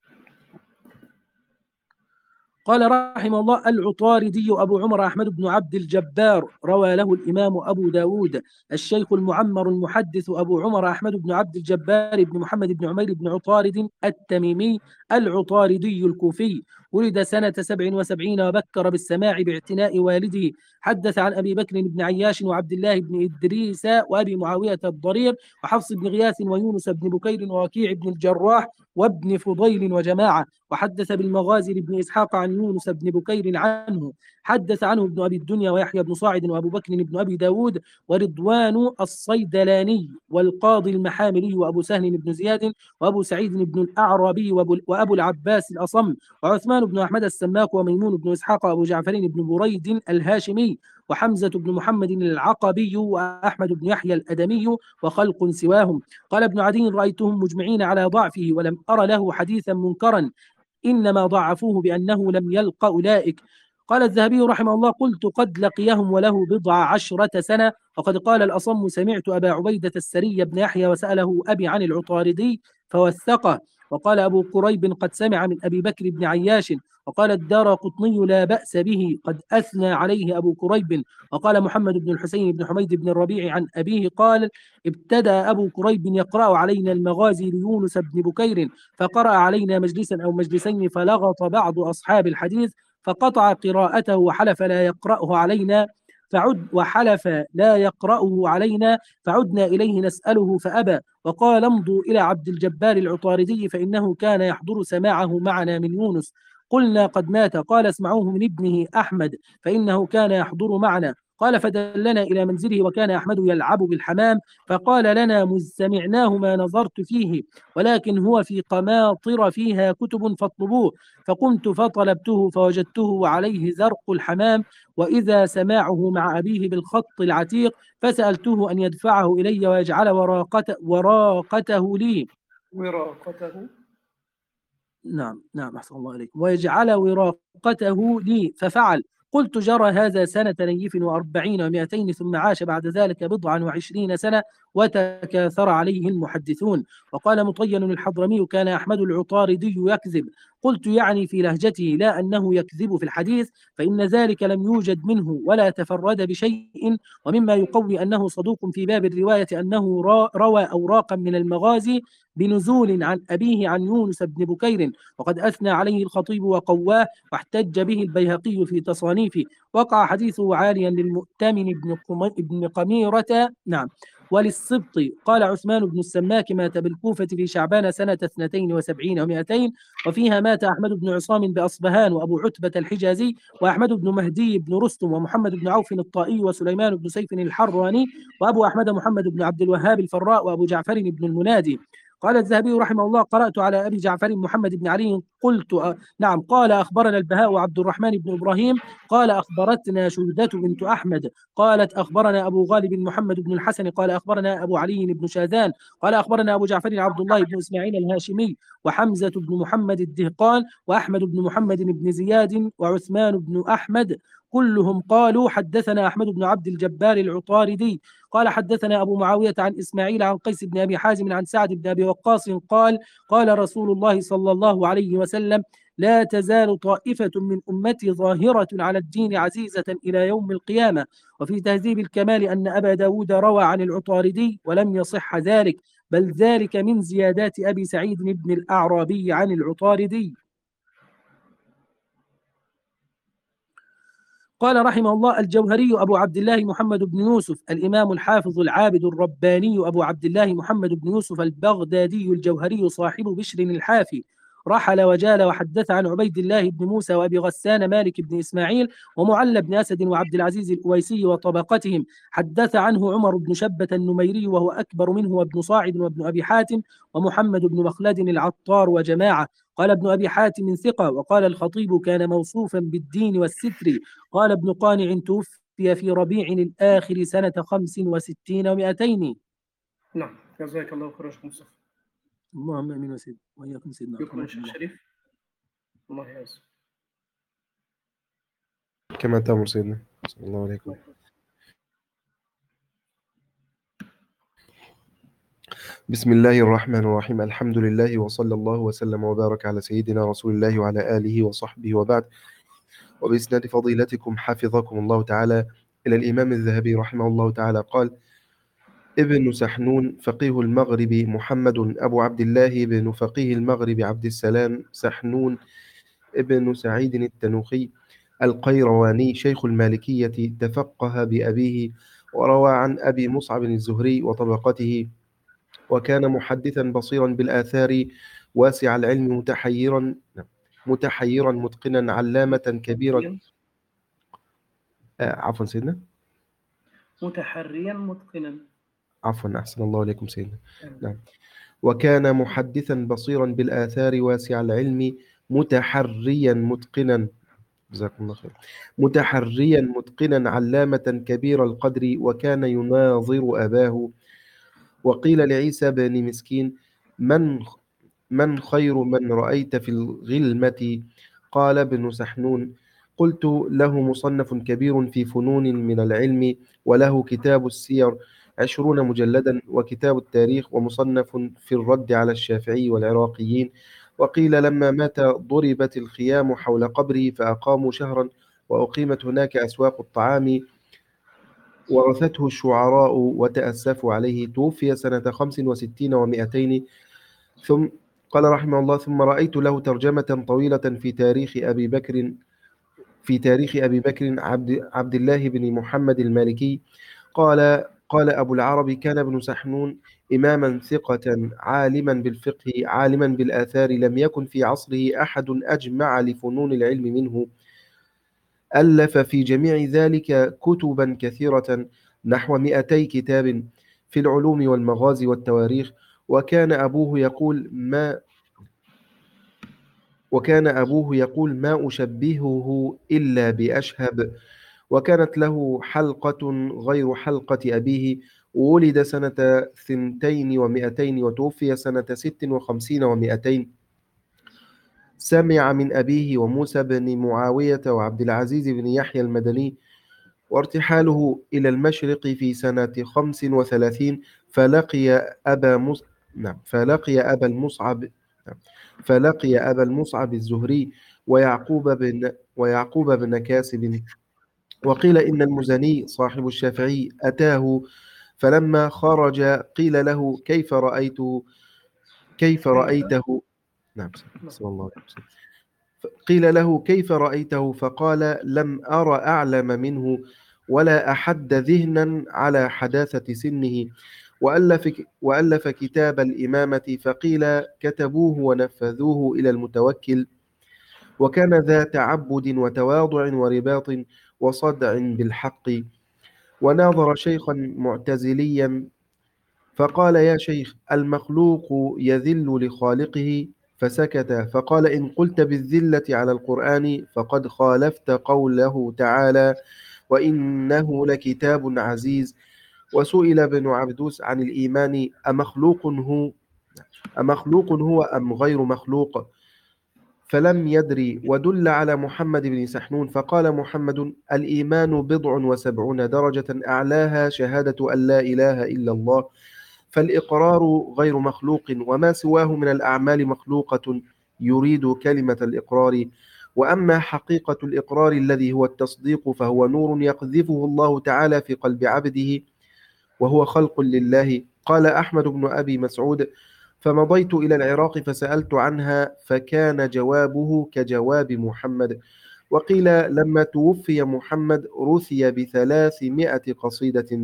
قال رحمه الله العطاردي أبو عمر أحمد بن عبد الجبار، روى له الإمام أبو داود. الشيخ المعمر المحدث أبو عمر أحمد بن عبد الجبار بن محمد بن عمير بن عطارد التميمي العطاردي الكوفي، ولد سنة سبع وسبعين وبكر بالسماع باعتناء والده. حدث عن أبي بكر بن عياش وعبد الله بن إدريس وأبي معاوية الضرير وحفص بن غياث ويونس بن بكير ووكيع بن الجراح وابن فضيل وجماعة. وحدث بالمغازي لابن إسحاق عن يونس بن بكير عنه. حدث عنه ابن أبي الدنيا ويحيى بن صاعد وأبو بكر بن أبي داود ورضوان الصيدلاني والقاضي المحاملي وأبو سهل بن زياد وأبو سعيد بن الأعرابي وأبو العباس الأصم وعثمان بن أحمد السماك وميمون بن إسحاق وأبو جعفر بن بريد الهاشمي وحمزة بن محمد العقبي وأحمد بن يحيى الأدمي وخلق سواهم. قال ابن عدي رأيتهم مجمعين على ضعفه ولم أر له حديثا منكرا، إنما ضعفوه بأنه لم يلق أولئك. قال الذهبي رحمه الله قلت قد لقيهم وله بضع عشرة سنة. وقد قال الأصم سمعت أبا عبيدة السري بن يحيى وسأله أبي عن العطاردي فوثقه. وقال أبو قريب قد سمع من أبي بكر بن عياش. وقال الدارقطني لا بأس به قد أثنى عليه أبو كريب. وقال محمد بن الحسين بن حميد بن الربيع عن أبيه قال ابتدأ أبو كريب يقرأ علينا المغازي ليونس بن بكير، فقرأ علينا مجلسا أو مجلسين فلغط بعض أصحاب الحديث فقطع قراءته وحلف لا يقرأه علينا فعد وحلف لا يقرأه علينا فعدنا إليه نسأله فأبى. وقال امضوا إلى عبد الجبار العطاردي فإنه كان يحضر سماعه معنا من يونس. قلنا قد مات. قال اسمعوه من ابنه أحمد فإنه كان يحضر معنا. قال فدلنا إلى منزله وكان أحمد يلعب بالحمام، فقال لنا مذ سمعناه ما نظرت فيه، ولكن هو في قماطر فيها كتب فاطلبوه. فقمت فطلبته فوجدته وعليه زرق الحمام، وإذا سماعه مع أبيه بالخط العتيق، فسألته أن يدفعه إلي ويجعل وراقته, وراقته لي. وراقته. نعم نعم أحسن الله عليكم. ويجعل وراقته لي، ففعل. قلت جرى هذا سنة نيف وأربعين ومائتين، ثم عاش بعد ذلك بضعا وعشرين سنة، وتكاثر عليه المحدثون. وقال مطين الحضرمي كان أحمد العطاردي يكذب. قلت يعني في لهجته، لا أنه يكذب في الحديث، فإن ذلك لم يوجد منه ولا تفرد بشيء. ومما يقوي أنه صدوق في باب الرواية أنه روى أوراقا من المغازي بنزول عن أبيه عن يونس بن بكير، وقد أثنى عليه الخطيب وقواه، واحتج به البيهقي في تصانيفه. وقع حديثه عاليا للمؤتمن بن قميرة، نعم، وللسبط. قال عثمان بن السماك مات بالكوفة في شعبان سنة اثنتين وسبعين ومائتين، وفيها مات أحمد بن عصام بأصبهان، وأبو عتبة الحجازي، وأحمد بن مهدي بن رستم، ومحمد بن عوف الطائي، وسليمان بن سيف الحراني، وأبو أحمد محمد بن عبد الوهاب الفراء، وأبو جعفر بن المنادي. قال الذهبي رحمه الله قرأت على أبي جعفر محمد بن علي قلت أ... نعم. قال أخبرنا البهاء عبد الرحمن بن إبراهيم قال أخبرتنا شهدة بنت أحمد قالت أخبرنا أبو غالب محمد بن الحسن قال أخبرنا أبو علي بن شاذان قال أخبرنا أبو جعفر عبد الله بن إسماعيل الهاشمي، وحمزة بن محمد الدهقان، وأحمد بن محمد بن زياد، وعثمان بن أحمد، كلهم قالوا حدثنا أحمد بن عبد الجبار العطاردي قال حدثنا أبو معاوية عن إسماعيل عن قيس بن أبي حازم عن سعد بن أبي وقاص قال قال رسول الله صلى الله عليه وسلم لا تزال طائفة من أمتي ظاهرة على الدين عزيزة إلى يوم القيامة. وفي تهذيب الكمال أن أبا داود روى عن العطاردي ولم يصح ذلك، بل ذلك من زيادات أبي سعيد بن الأعرابي عن العطاردي. قال رحمه الله الجوهري أبو عبد الله محمد بن يوسف الإمام الحافظ العابد الرباني أبو عبد الله محمد بن يوسف البغدادي الجوهري صاحب بشر الحافي، رحل وجال وحدث عن عبيد الله بن موسى وأبي غسان مالك بن إسماعيل ومعل بن أسد وعبد العزيز الأويسي وطبقتهم. حدث عنه عمر بن شبة النميري وهو أكبر منه وابن صاعد وابن أبي حاتم ومحمد بن مخلد العطار وجماعة. قال ابن أبي حاتم ثقة. وقال الخطيب كان موصوفا بالدين والستر. قال ابن قانع توفي في ربيع الآخر سنة خمس وستين ومائتين. نعم جزاك الله خير شيخ مصطفى. اللهم امين وسيد وإياكم سيدنا. شكرا شيخ شريف. الله يعز. كما تأمر سيدنا صلى الله عليكم. بسم الله الرحمن الرحيم. الحمد لله وصلى الله وسلم وبارك على سيدنا رسول الله وعلى آله وصحبه وبعد. وبإسناد فضيلتكم حفظكم الله تعالى إلى الإمام الذهبي رحمه الله تعالى قال ابن سحنون فقيه المغرب محمد أبو عبد الله بن فقيه المغرب عبد السلام سحنون ابن سعيد التنوخي القيرواني شيخ المالكية، تفقه بأبيه وروى عن أبي مصعب الزهري وطبقته، وكان محدثا بصيرا بالآثار واسع العلم متحيرا متحيرا متقنا علامة كبيرا. آه عفوا سيدنا متحريا متقنا. عفوا أحسن الله عليكم سيدنا. نعم. وكان محدثا بصيرا بالآثار واسع العلم متحريا متقنا جزاكم الله خير متحريا متقنا علامة كبير القدر، وكان يناظر أباه. وقيل لعيسى بن مسكين من من خير من رأيت في الغلمة؟ قال ابن سحنون قلت له مصنف كبير في فنون من العلم، وله كتاب السير عشرون مجلدا، وكتاب التاريخ، ومصنف في الرد على الشافعي والعراقيين. وقيل لما مات ضربت الخيام حول قبره فأقاموا شهرا، وأقيمت هناك أسواق الطعام ورثته الشعراء وتأسفوا عليه. توفي سنة خمس وستين ومائتين. ثم قال رحمه الله ثم رأيت له ترجمة طويلة في تاريخ أبي بكر في تاريخ أبي بكر عبد, عبد الله بن محمد المالكي. قال قال أبو العربي كان ابن سحنون إماما ثقة عالما بالفقه عالما بالآثار، لم يكن في عصره أحد أجمع لفنون العلم منه. ألف في جميع ذلك كتبا كثيرة نحو مئتي كتاب في العلوم والمغازي والتواريخ. وكان أبوه يقول ما وكان أبوه يقول ما أشبهه إلا بأشهب. وكانت له حلقة غير حلقة أبيه. ولد سنة ثنتين ومئتين وتوفي سنة ست وخمسين ومئتين. سمع من أبيه وموسى بن معاوية وعبد العزيز بن يحيى المدني. وارتحاله إلى المشرق في سنة خمس وثلاثين فلقي أبا مص... نعم فلقي أبا المصعب نعم فلقي أبا المصعب الزهري ويعقوب بن ويعقوب بن كاسب. وقيل إن المزني صاحب الشافعي أتاه فلما خرج قيل له كيف رأيته كيف رأيته نعم صلى الله عليه وسلم. قيل له كيف رأيته فقال لم أر أعلم منه ولا أحد ذهنا على حداثة سنه. وألف, وألف كتاب الإمامة فقيل كتبوه ونفذوه إلى المتوكل. وكان ذا تعبد وتواضع ورباط وصدع بالحق. وناظر شيخا معتزليا فقال يا شيخ المخلوق يذل لخالقه فسكت. فقال إن قلت بالذلة على القرآن فقد خالفت قوله تعالى وإنه لكتاب عزيز. وسئل ابن عبدوس عن الإيمان أمخلوق هو أمخلوق هو أم غير مخلوق فلم يدري. ودل على محمد بن سحنون فقال محمد الإيمان بضع وسبعون درجة أعلاها شهادة أن لا إله إلا الله. فالإقرار غير مخلوق وما سواه من الأعمال مخلوقة يريد كلمة الإقرار. وأما حقيقة الإقرار الذي هو التصديق فهو نور يقذفه الله تعالى في قلب عبده وهو خلق لله. قال أحمد بن أبي مسعود فمضيت إلى العراق فسألت عنها فكان جوابه كجواب محمد. وقيل لما توفي محمد رثي بثلاثمائة قصيدة.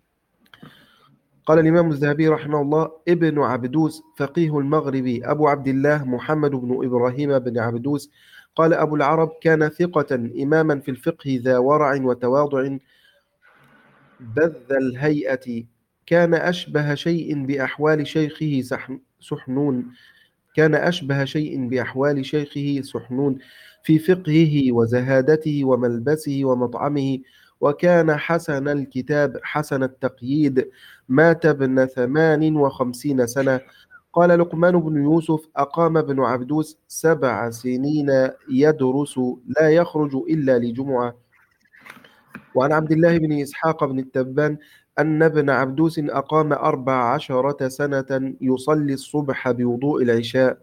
قال الإمام الذهبي رحمه الله ابن عبدوس فقيه المغرب أبو عبد الله محمد بن إبراهيم بن عبدوس. قال أبو العرب كان ثقة إماما في الفقه ذا ورع وتواضع بذ الهيئة. كان أشبه شيء بأحوال شيخه سحنون كان أشبه شيء بأحوال شيخه سحنون في فقهه وزهادته وملبسه ومطعمه. وكان حسن الكتاب حسن التقييد. مات ابن ثمان وخمسين سنة. قال لقمان بن يوسف أقام ابن عبدوس سبع سنين يدرس لا يخرج إلا لجمعة. وعن عبد الله بن إسحاق بن التبان أن ابن عبدوس أقام أربع عشرة سنة يصلي الصبح بوضوء العشاء.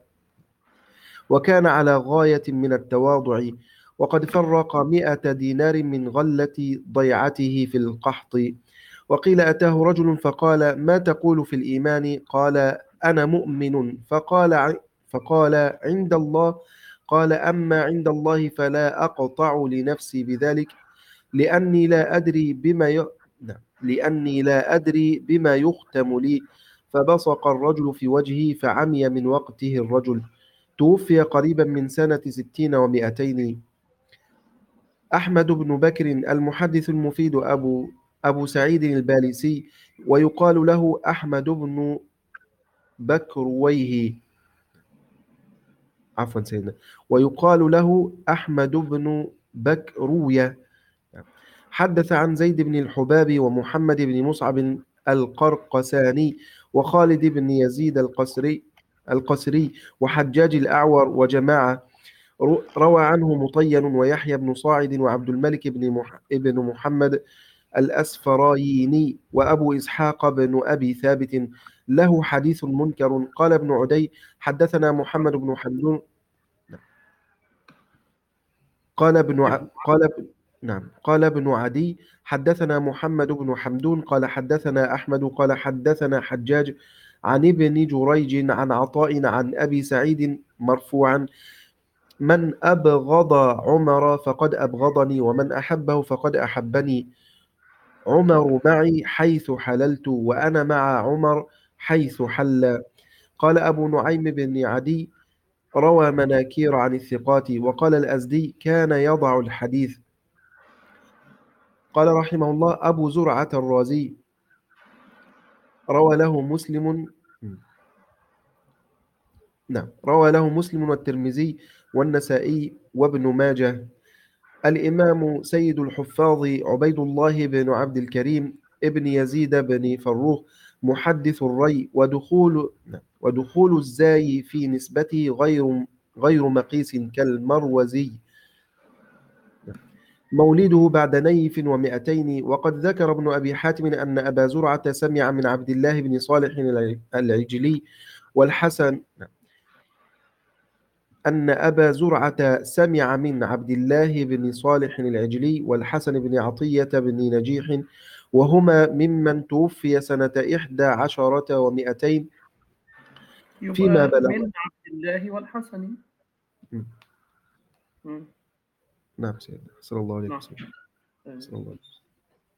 وكان على غاية من التواضع. وقد فرق مئة دينار من غلة ضيعته في القحط. وقيل أتاه رجل فقال ما تقول في الإيمان؟ قال أنا مؤمن. فقال فقال عند الله؟ قال أما عند الله فلا أقطع لنفسي بذلك لأني لا أدري بما ي... لأني لا أدري بما يختم لي. فبصق الرجل في وجهه فعمي من وقته الرجل. توفي قريبا من سنة ستين ومئتين. أحمد بن بكر المحدث المفيد أبو, أبو سعيد البالسي ويقال له أحمد بن بكرويه عفوا سيدنا ويقال له أحمد بن بكرويه. حدث عن زيد بن الحباب ومحمد بن مصعب القرقساني وخالد بن يزيد القسري القسري وحجاج الأعور وجماعة. روى عنه مطين ويحيى بن صاعد وعبد الملك بن مح... ابن محمد الأسفرايني وأبو إسحاق بن أبي ثابت له حديث منكر. قال ابن عدي حدثنا محمد بن حمدون قال ابن ع... قال ابن نعم قال ابن عدي حدثنا محمد بن حمدون قال حدثنا أحمد قال حدثنا حجاج عن ابن جريج عن عطاء عن أبي سعيد مرفوعا من أبغض عمر فقد أبغضني ومن أحبه فقد أحبني. عمر معي حيث حللت وأنا مع عمر حيث حل. قال أبو نعيم بن عدي روى مناكير عن الثقات. وقال الأزدي كان يضع الحديث قال رحمه الله: أبو زرعة الرازي روى له مسلم نعم روى له مسلم والترمذي والنسائي وابن ماجه. الإمام سيد الحفاظ عبيد الله بن عبد الكريم ابن يزيد بن فروخ محدث الري، ودخول ودخول الزاي في نسبته غير غير مقيس كالمروزي. مولده بعد نيف ومئتين. وقد ذكر ابن أبي حاتم أن أبا زرعة سمع من عبد الله بن صالح العجلي والحسن أن أبا زرعة سمع من عبد الله بن صالح العجلي والحسن بن عطية بن نجيح، وهما ممن توفي سنة إحدى عشرة ومئتين فيما يبقى بلغ. من عبد الله والحسن. م. مم. نعم سيدنا، صلى الله عليه نعم. وسلم. صلى الله عليه وسلم.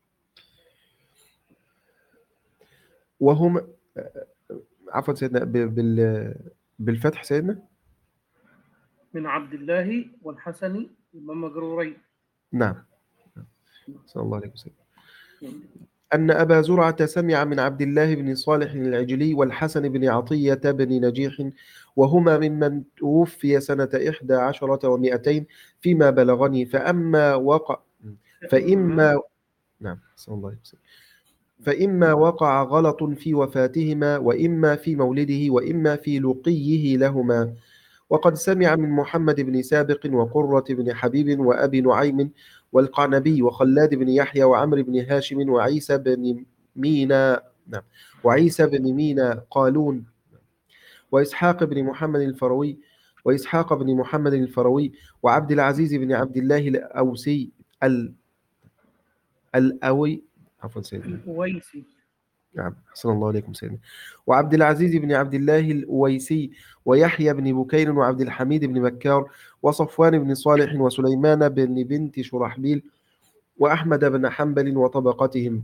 وهم عفوا سيدنا ب- بال... بالفتح سيدنا. من عبد الله والحسن يبقى مجرورين. نعم صلى الله عليه وسلم. مم. أن أبا زرعة سمع من عبد الله بن صالح العجلي والحسن بن عطية بن نجيح، وهما ممن توفي سنة إحدى عشرة ومئتين فيما بلغني. فأما وقع فإما نعم صلى الله عليه وسلم. فإما وقع غلط في وفاتهما، وإما في مولده، وإما في لقيه لهما. وقد سمع من محمد بن سابق وقرة بن حبيب وأبي نعيم والقعنبي وخلاد بن يحيى وعمر بن هاشم وعيسى بن مينا نعم وعيسى بن مينا قالون وإسحاق بن محمد الفروي وإسحاق بن محمد الفروي وعبد العزيز بن عبد الله الأوسي ال الأوي عفوا سيدنا الأويسي. نعم أحسن الله عليكم سيدنا. وعبد العزيز بن عبد الله الأويسي ويحيى بن بكير وعبد الحميد بن بكار وصفوان بن صالح وسليمان بن بنت شرحبيل وأحمد بن حنبل وطبقتهم.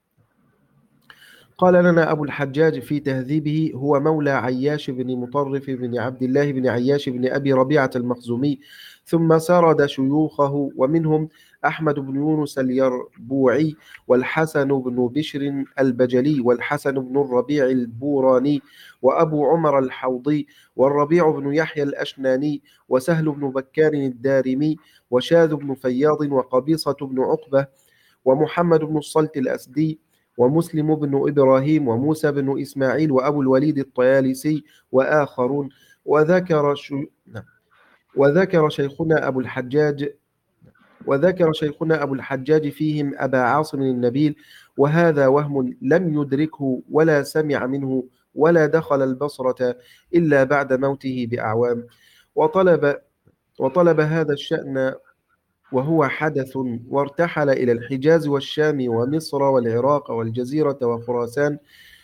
قال لنا أبو الحجاج في تهذيبه: هو مولى عياش بن مطرف بن عبد الله بن عياش بن أبي ربيعة المخزومي. ثم سرد شيوخه، ومنهم أحمد بن يونس اليربوعي والحسن بن بشر البجلي والحسن بن الربيع البوراني وأبو عمر الحوضي والربيع بن يحيى الأشناني وسهل بن بكار الدارمي وشاذ بن فياض وقبيصة بن عقبة ومحمد بن الصلت الأسدي ومسلم بن إبراهيم وموسى بن إسماعيل وأبو الوليد الطيالسي وآخرون. وذكر شو... نعم. وذكر شيخنا أبو الحجاج وذكر شيخنا أبو الحجاج فيهم أبا عاصم النبيل، وهذا وهم لم يدركه ولا سمع منه ولا دخل البصرة إلا بعد موته بأعوام. وطلب وطلب هذا الشأن وهو حدث، وارتحل إلى الحجاز والشام ومصر والعراق والجزيرة وخراسان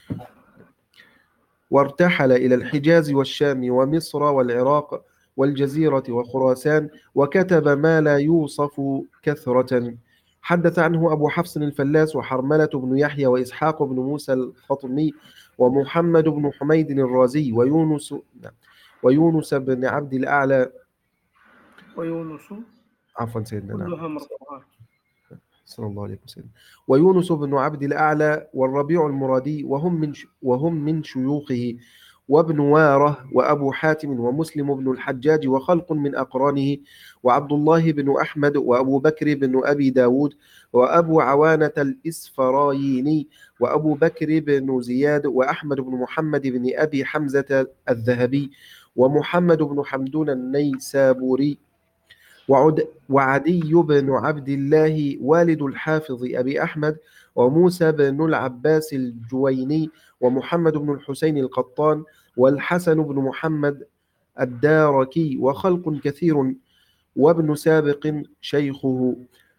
وارتحل إلى الحجاز والشام ومصر والعراق والجزيرة وخراسان وكتب ما لا يوصف كثرة. حدث عنه أبو حفص الفلاس وحرملة بن يحيى وإسحاق بن موسى الخطمي ومحمد بن حميد الرازي ويونس ويونس بن عبد الأعلى ويونس عفوا سيدنا نعم كلها مرفوعات. صلى الله عليه وسلم. ويونس بن عبد الأعلى والربيع المرادي وهم من وهم من شيوخه، وابن واره وأبو حاتم ومسلم بن الحجاج وخلق من أقرانه، وعبد الله بن أحمد وأبو بكر بن أبي داود وأبو عوانة الإسفرايني وأبو بكر بن زياد وأحمد بن محمد بن أبي حمزة الذهبي ومحمد بن حمدون النيسابوري وعد وعدي بن عبد الله والد الحافظ أبي أحمد وموسى بن العباس الجويني ومحمد بن الحسين القطان والحسن بن محمد الداركي وخلق كثير. وابن سابق شيخه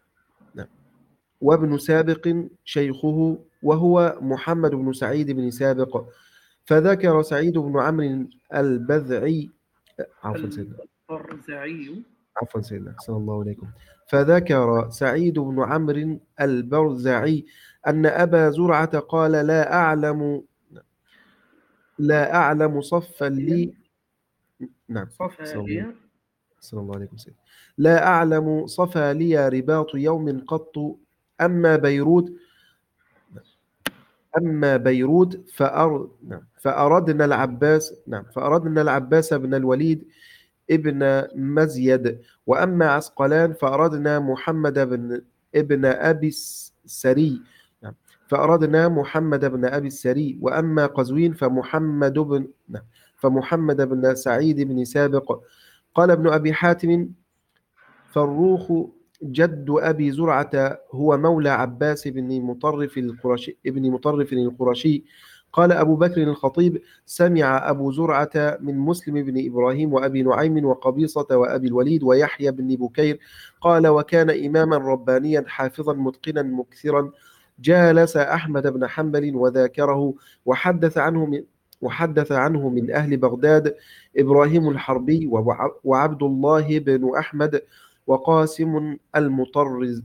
وابن سابق شيخه وهو محمد بن سعيد بن سابق. فذكر سعيد بن عمرو البذعي عفوا سيدنا البرزعي عفوا سيدنا صلى الله عليكم. فذكر سعيد بن عمرو البرزعي أن أبا زرعة قال: لا أعلم لا أعلم صفا لي نعم صفا صلى الله لي صلى الله عليه وسلم. لا أعلم صفا لي رباط يوم قط أما بيروت أما بيروت فأر... نعم فأردنا العباس نعم فأردنا العباس بن الوليد ابن مزيد. وأما عسقلان فأردنا محمد بن ابن أبي السري نعم فأردنا محمد بن أبي السري. وأما قزوين فمحمد بن نعم فمحمد بن سعيد بن سابق. قال ابن أبي حاتم: فروخ جد أبي زرعة هو مولى عباس بن مطرف القرشي ابن مطرف القرشي. قال أبو بكر الخطيب: سمع أبو زرعة من مسلم بن إبراهيم وأبي نعيم وقبيصة وأبي الوليد ويحيى بن بكير. قال: وكان إماما ربانيا حافظا متقنا مكثرا. جالس أحمد بن حنبل وذاكره، وحدث عنه من وحدث عنه من أهل بغداد إبراهيم الحربي وعبد الله بن أحمد وقاسم المطرز.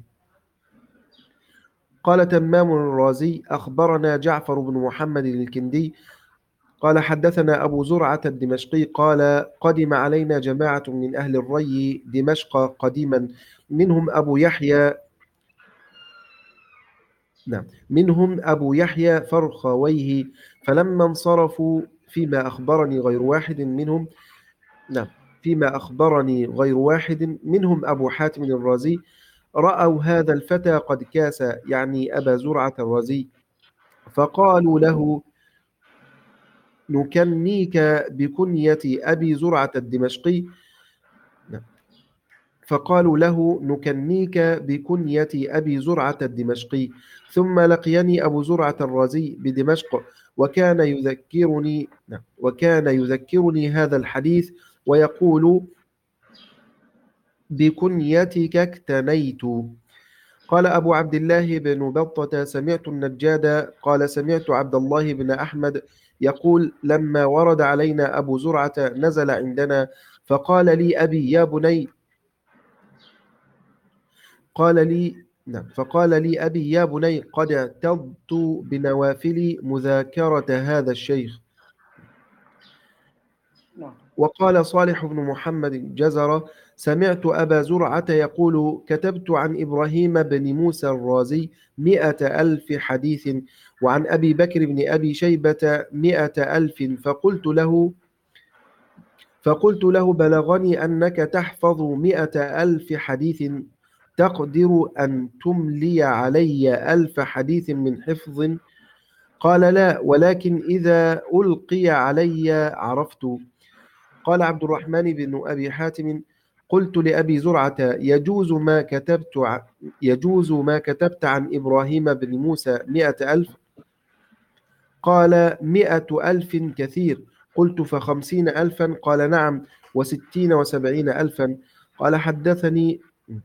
قال تمام الرازي: أخبرنا جعفر بن محمد الكندي قال حدثنا أبو زرعة الدمشقي قال: قدم علينا جماعة من أهل الري دمشق قديما، منهم أبو يحيى نعم منهم أبو يحيى فرخويه، فلما انصرفوا فيما أخبرني غير واحد منهم نعم فيما أخبرني غير واحد منهم أبو حاتم الرازي، رأوا هذا الفتى قد كاس، يعني أبا زرعة الرازي، فقالوا له: نكنيك بكنية أبي زرعة الدمشقي فقالوا له نكنيك بكنية أبي زرعة الدمشقي. ثم لقيني أبو زرعة الرازي بدمشق، وكان يذكرني وكان يذكرني هذا الحديث ويقول: بكنيتك اكتنيت. قال أبو عبد الله بن بطة: سمعت النجاد قال: سمعت عبد الله بن أحمد يقول: لما ورد علينا أبو زرعة نزل عندنا، فقال لي أبي: يا بني قال لي نعم فقال لي أبي: يا بني قد اعتضت بنوافل مذاكرة هذا الشيخ. وقال صالح بن محمد جزر: سمعت أبا زرعة يقول: كتبت عن إبراهيم بن موسى الرازي مئة ألف حديث، وعن أبي بكر بن أبي شيبة مئة ألف، فقلت له فقلت له بلغني أنك تحفظ مئة ألف حديث، تقدر أن تملي علي ألف حديث من حفظ؟ قال: لا، ولكن إذا ألقي علي عرفت. قال عبد الرحمن بن أبي حاتم: قلت لأبي زرعة: يجوز ما كتبت ع... يجوز ما كتبت عن إبراهيم بن موسى مئة ألف؟ قال: مئة ألف كثير. قلت: فخمسين ألفا؟ قال: نعم، وستين وسبعين ألفا. قال: حدثني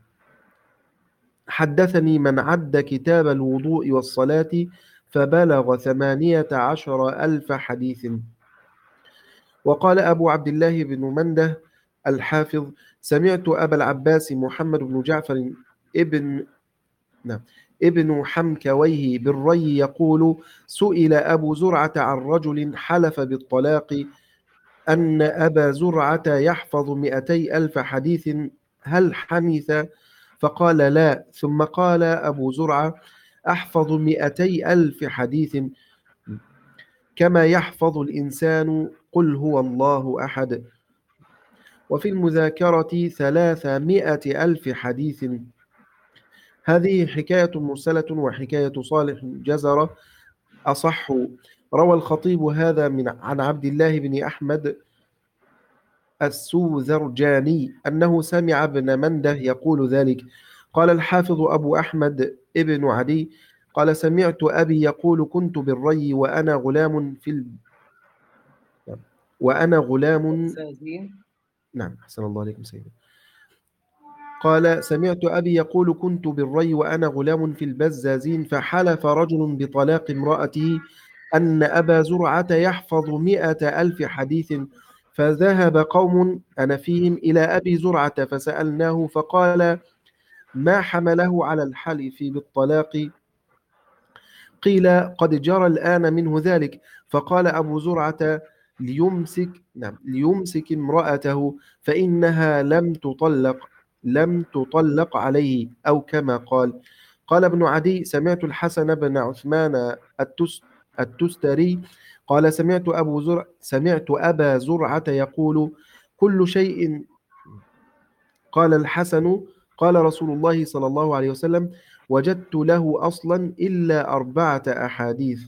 حدثني من عد كتاب الوضوء والصلاة فبلغ ثمانية عشر ألف حديث. وقال أبو عبد الله بن منده الحافظ: سمعت أبا العباس محمد بن جعفر ابن نعم ابن حمكويه بالري يقول: سئل أبو زرعة عن رجل حلف بالطلاق أن أبا زرعة يحفظ مئتي ألف حديث، هل حنث؟ فقال: لا. ثم قال أبو زرعة: أحفظ مئتي ألف حديث كما يحفظ الإنسان قل هو الله أحد. وفي المذاكرة ثلاثمائة ألف حديث. هذه حكاية مرسلة، وحكاية صالح جزر أصح. روى الخطيب هذا من عن عبد الله بن أحمد السوذرجاني أنه سمع ابن منده يقول ذلك. قال الحافظ أبو أحمد ابن عدي قال: سمعت أبي يقول: كنت بالري وأنا غلام في ال... وأنا غلام نعم أحسن الله عليكم سيدي. قال: سمعت أبي يقول: كنت بالري وأنا غلام في البزازين، فحلف رجل بطلاق امرأته أن أبا زرعة يحفظ مئة ألف حديث، فذهب قوم أنا فيهم إلى أبي زرعة فسألناه، فقال: ما حمله على الحلف بالطلاق؟ قيل: قد جرى الآن منه ذلك. فقال أبو زرعة: ليمسك نعم ليمسك امرأته فإنها لم تطلق لم تطلق عليه، أو كما قال. قال ابن عدي سمعت الحسن بن عثمان التس التستري قال سمعت أبو زرع سمعت أبا زرعة يقول كل شيء. قال الحسن قال رسول الله صلى الله عليه وسلم وجدت له أصلا إلا أربعة أحاديث.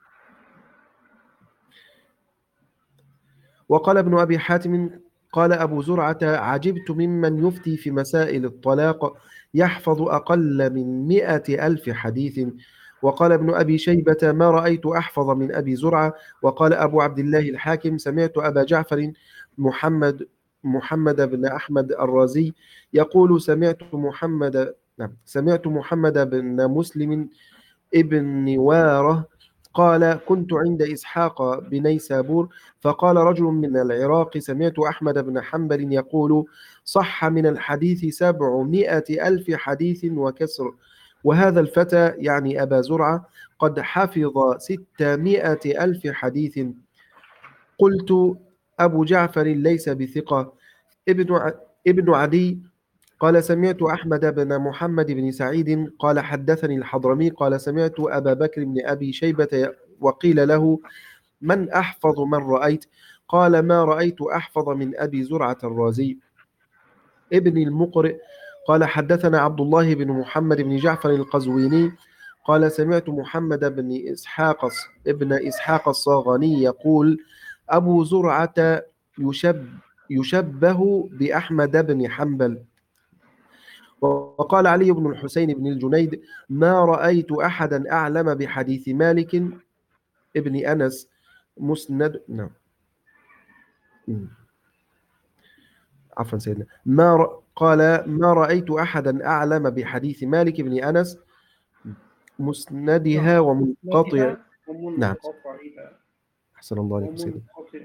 وقال ابن أبي حاتم قال أبو زرعة عجبت ممن يفتي في مسائل الطلاق يحفظ أقل من مئة ألف حديث. وقال ابن أبي شيبة ما رأيت أحفظ من أبي زرعة. وقال أبو عبد الله الحاكم سمعت أبا جعفر محمد محمد بن أحمد الرازي يقول سمعت محمد نعم سمعت محمد بن مسلم ابن واره قال كنت عند إسحاق بنيسابور فقال رجل من العراق سمعت أحمد بن حنبل يقول صح من الحديث سبعمائة ألف حديث وكسر، وهذا الفتى يعني أبا زرعة قد حفظ ستمائة ألف حديث. قلت أبو جعفر ليس بثقة. ابن ع... ابن عدي قال سمعت أحمد بن محمد بن سعيد قال حدثني الحضرمي قال سمعت أبا بكر بن أبي شيبة وقيل له من أحفظ من رأيت؟ قال ما رأيت أحفظ من أبي زرعة الرازي. ابن المقرئ قال حدثنا عبد الله بن محمد بن جعفر القزويني قال سمعت محمد بن إسحاق ابن إسحاق الصاغاني يقول أبو زرعة يشب يشبه بأحمد بن حنبل. وقال علي بن الحسين بن الجنيد ما رأيت أحدا أعلم بحديث مالك ابن أنس مسند نعم عفوا سيدنا ما ر... قال ما رأيت أحدا أعلم بحديث مالك بن أنس مسندها ومنقطع نعم أحسن الله عليكم سيدنا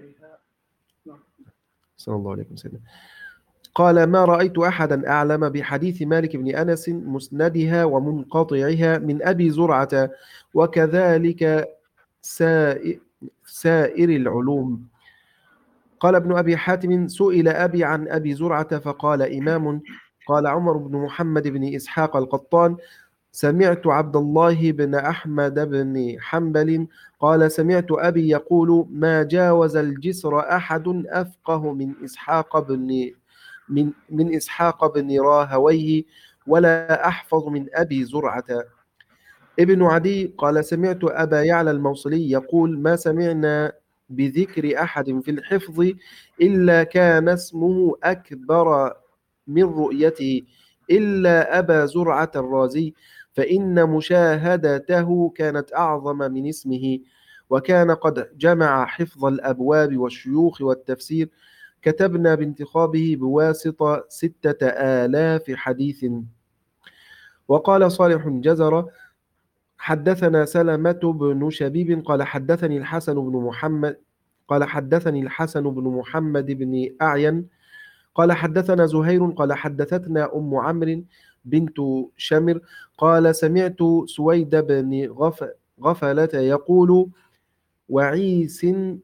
أحسن الله عليكم سيدنا قال ما رأيت أحدا أعلم بحديث مالك بن أنس مسندها ومنقطعها من أبي زرعة وكذلك سائر, سائر العلوم. قال ابن أبي حاتم سئل أبي عن أبي زرعة فقال إمام. قال عمر بن محمد بن إسحاق القطان سمعت عبد الله بن أحمد بن حنبل قال سمعت أبي يقول ما جاوز الجسر أحد أفقه من إسحاق بن من من إسحاق بن راهويه ولا أحفظ من أبي زرعة. ابن عدي قال سمعت أبا يعلى الموصلي يقول ما سمعنا بذكر أحد في الحفظ إلا كان اسمه أكبر من رؤيته إلا أبا زرعة الرازي فإن مشاهدته كانت أعظم من اسمه وكان قد جمع حفظ الأبواب والشيوخ والتفسير كتبنا بانتخابه بواسطة ستة آلاف حديث. وقال صالح جزر حدثنا سلمة بن شبيب قال حدثني الحسن بن محمد قال حدثني الحسن بن محمد بن أعين قال حدثنا زهير قال حدثتنا أم عمرو بنت شمر قال سمعت سويد بن غف غفلة يقول وعيس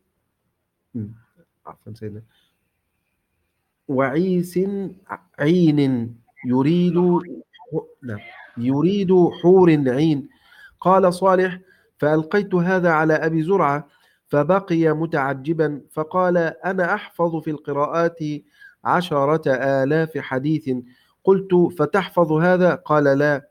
عفوا سيدنا وعيس عين يريد لا يريد حور عين. قال صالح فألقيت هذا على أبي زرعة فبقي متعجبا فقال أنا أحفظ في القراءات عشرة آلاف حديث. قلت فتحفظ هذا؟ قال لا.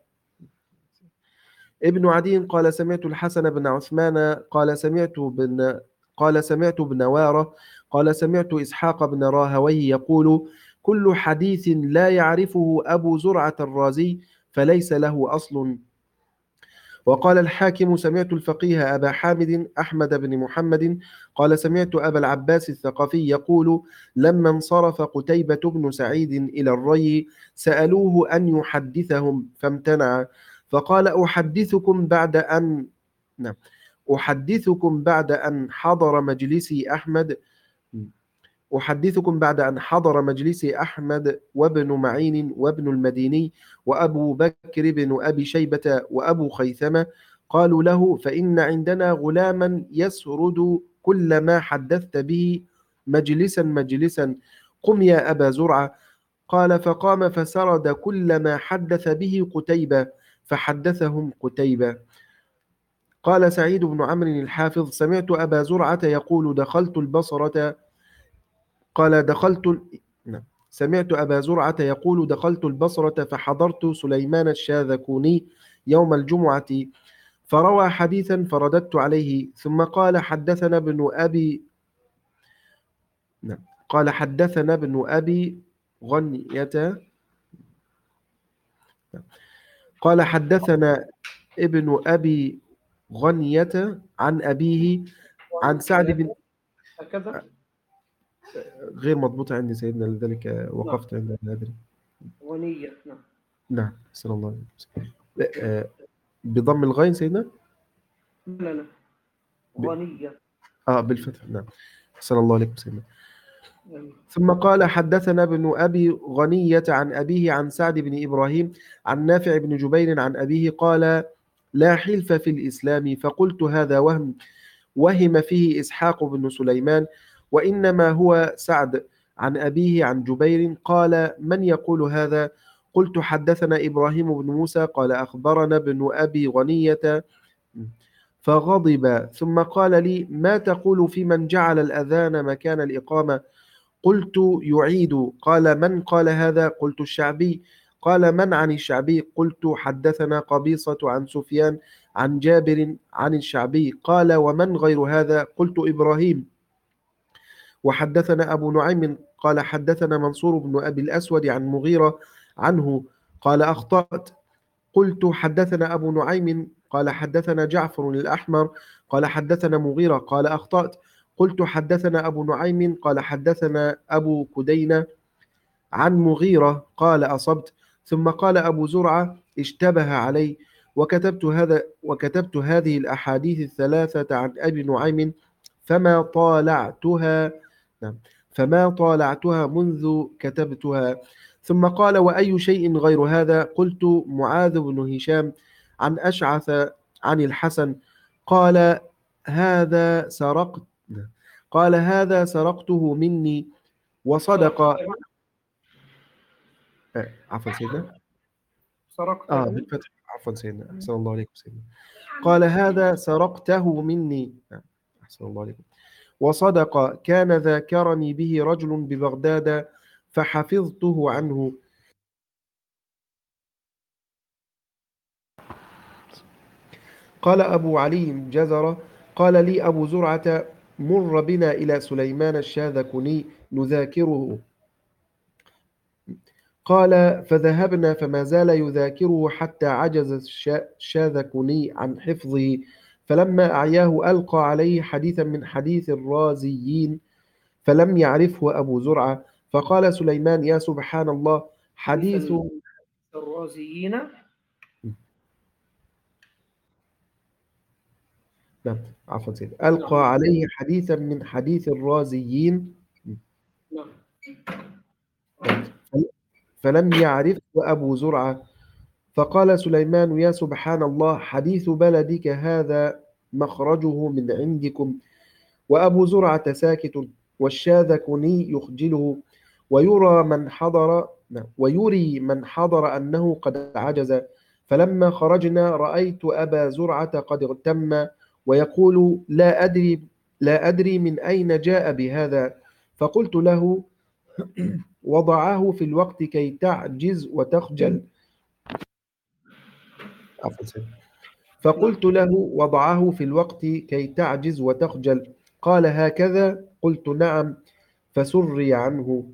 ابن عدي قال سمعت الحسن بن عثمان قال سمعت بن قال سمعت بن واره قال سمعت إسحاق بن راهويه يقول كل حديث لا يعرفه أبو زرعة الرازي فليس له أصل. وقال الحاكم سمعت الفقيه أبا حامد أحمد بن محمد قال سمعت أبا العباس الثقفي يقول لما انصرف قتيبة بن سعيد إلى الري سألوه أن يحدثهم فامتنع فقال أحدثكم بعد أن نعم أحدثكم بعد أن حضر مجلسي أحمد أحدثكم بعد أن حضر مجلسي أحمد وابن معين وابن المديني وأبو بكر بن أبي شيبة وأبو خيثمة قالوا له فإن عندنا غلاما يسرد كل ما حدثت به مجلسا مجلسا قم يا أبا زرعة. قال فقام فسرد كل ما حدث به قتيبة فحدثهم قتيبة. قال سعيد بن عمرو الحافظ: سمعت أبا زرعة يقول دخلت البصرة قال دخلت نعم. سمعت أبا زرعة يقول دخلت البصرة فحضرت سليمان الشاذكوني يوم الجمعة فروى حديثا فرددت عليه، ثم قال حدثنا ابن أبي نعم. قال حدثنا ابن أبي غنية نعم. قال حدثنا ابن أبي غنية عن أبيه عن سعد بن هكذا غير مضبوطة عندي سيدنا، لذلك وقفت عند هذا. غنية. نعم نعم صلى الله عليه وسلم. آه، بضم الغين سيدنا. لا لا ب- غنية. اه بالفتح. نعم صلى الله عليه وسلم. يعني ثم قال حدثنا ابن أبي غنية عن أبيه عن سعد بن إبراهيم عن نافع بن جبير عن أبيه قال: لا حلف في الإسلام. فقلت: هذا وهم وهم فيه إسحاق بن سليمان، وإنما هو سعد عن أبيه عن جبير. قال: من يقول هذا؟ قلت: حدثنا إبراهيم بن موسى قال أخبرنا ابن أبي غنية. فغضب ثم قال لي: ما تقول في من جعل الأذان مكان الإقامة؟ قلت: يعيد. قال: من قال هذا؟ قلت: الشعبي. قال: من عن الشعبي؟ قلت: حدثنا قبيصة عن سفيان عن جابر عن الشعبي. قال: ومن غير هذا؟ قلت: إبراهيم. وحدثنا أبو نعيم قال حدثنا منصور بن أبي الأسود عن مغيرة عنه قال: أخطأت. قلت: حدثنا أبو نعيم قال حدثنا جعفر الأحمر قال حدثنا مغيرة قال: أخطأت. قلت: حدثنا أبو نعيم قال حدثنا أبو كدينة عن مغيرة قال: أصبت. ثم قال أبو زرعة: اشتبه علي، وكتبت هذا وكتبت هذه الأحاديث الثلاثة عن أبي نعيم فما طالعتها نعم فما طالعتها منذ كتبتها. ثم قال: وأي شيء غير هذا؟ قلت: معاذ بن هشام عن أشعث عن الحسن قال: هذا سرقت قال: هذا سرقته مني وصدق. آه، عفوا سيدنا. سرقته. آه بالفتح. عفوا سيدنا، أحسن الله عليكم سيدنا. قال: هذا سرقته مني. آه، أحسن الله عليكم. وصدق، كان ذاكرني به رجل ببغداد فحفظته عنه. قال أبو علي جزرة: قال لي أبو زرعة: مر بنا إلى سليمان الشاذكني نذاكره. قال: فذهبنا فما زال يذاكره حتى عجز الشاذكني عن حفظه، فلما أعياه ألقى عليه حديثا من حديث الرازيين فلم يعرفه أبو زرعة. فقال سليمان: يا سبحان الله، حديث الرازيين. نعم عفوا سيد ألقى عليه حديثا من حديث الرازيين نعم. فلم يعرفه أبو زرعة. فقال سليمان: يا سبحان الله، حديث بلدك هذا مخرجه من عندكم. وأبو زرعة ساكت، والشاذكني يخجله، ويرى من حضر ويري من حضر أنه قد عجز. فلما خرجنا رأيت أبا زرعة قد اغتم ويقول: لا أدري لا أدري من أين جاء بهذا. فقلت له: وضعه في الوقت كي تعجز وتخجل. فقلت له: وضعه في الوقت كي تعجز وتخجل. قال: هكذا؟ قلت: نعم. فسري عنه.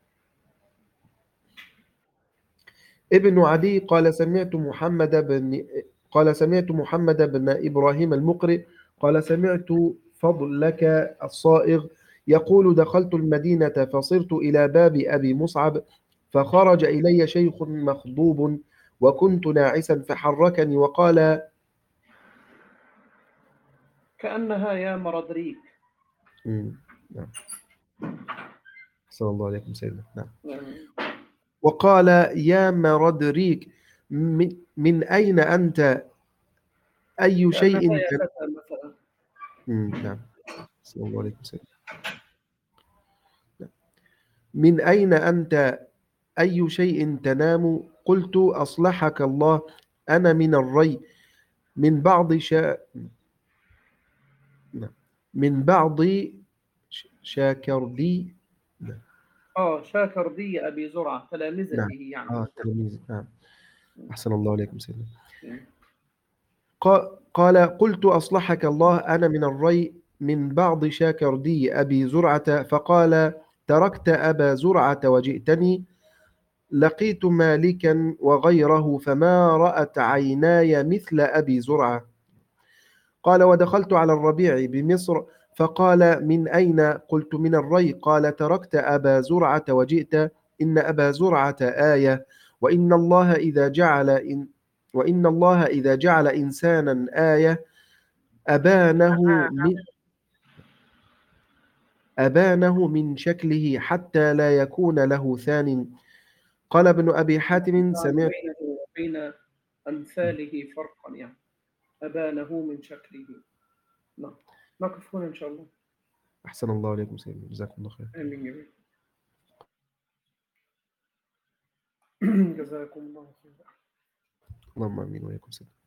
ابن عدي قال: سمعت محمد بن قال سمعت محمد بن إبراهيم المقرئ قال: سمعت فضلك الصائغ يقول: دخلت المدينة فصرت إلى باب أبي مصعب، فخرج إلي شيخ مخضوب وكنت ناعسا فحركني وقال: كأنها يا مردريك. نعم صلى الله عليكم سيدنا. نعم. نعم. وقال: يا مردريك، من, من أين أنت؟ أي شيء كأنها يا كان... فتى مثلا. نعم صلى الله عليكم سيدنا. من أين أنت؟ أي شيء تنام؟ قلت: أصلحك الله. أنا من الري من بعض شا نعم. من بعض ش- شاكردي. نعم. اه شاكردي أبي زرعة تلامذته نعم. يعني. آه تلميذ. نعم. أحسن الله عليكم سيدنا. مم. قا- قال قلت أصلحك الله أنا من الري من بعض شاكردي أبي زرعة، فقال تركت أبا زرعة وجئتني، لقيت مالكا وغيره فما رأت عيناي مثل أبي زرعة. قال ودخلت على الربيع بمصر فقال من أين؟ قلت من الري. قال تركت أبا زرعة وجئت، إن أبا زرعة آية، وإن الله إذا جعل إن وإن الله إذا جعل إنسانا آية أبانه من أبانه من شكله حتى لا يكون له ثان. قال ابن أبي حاتم جعل سمعت. بينه وبين أمثاله فرقا يعني أبانه من شكله. نعم نقف هنا إن شاء الله. أحسن الله عليكم سيدنا، جزاكم الله خير. آمين جميعا. جزاكم الله خيرا. اللهم آمين وإياكم سيدنا.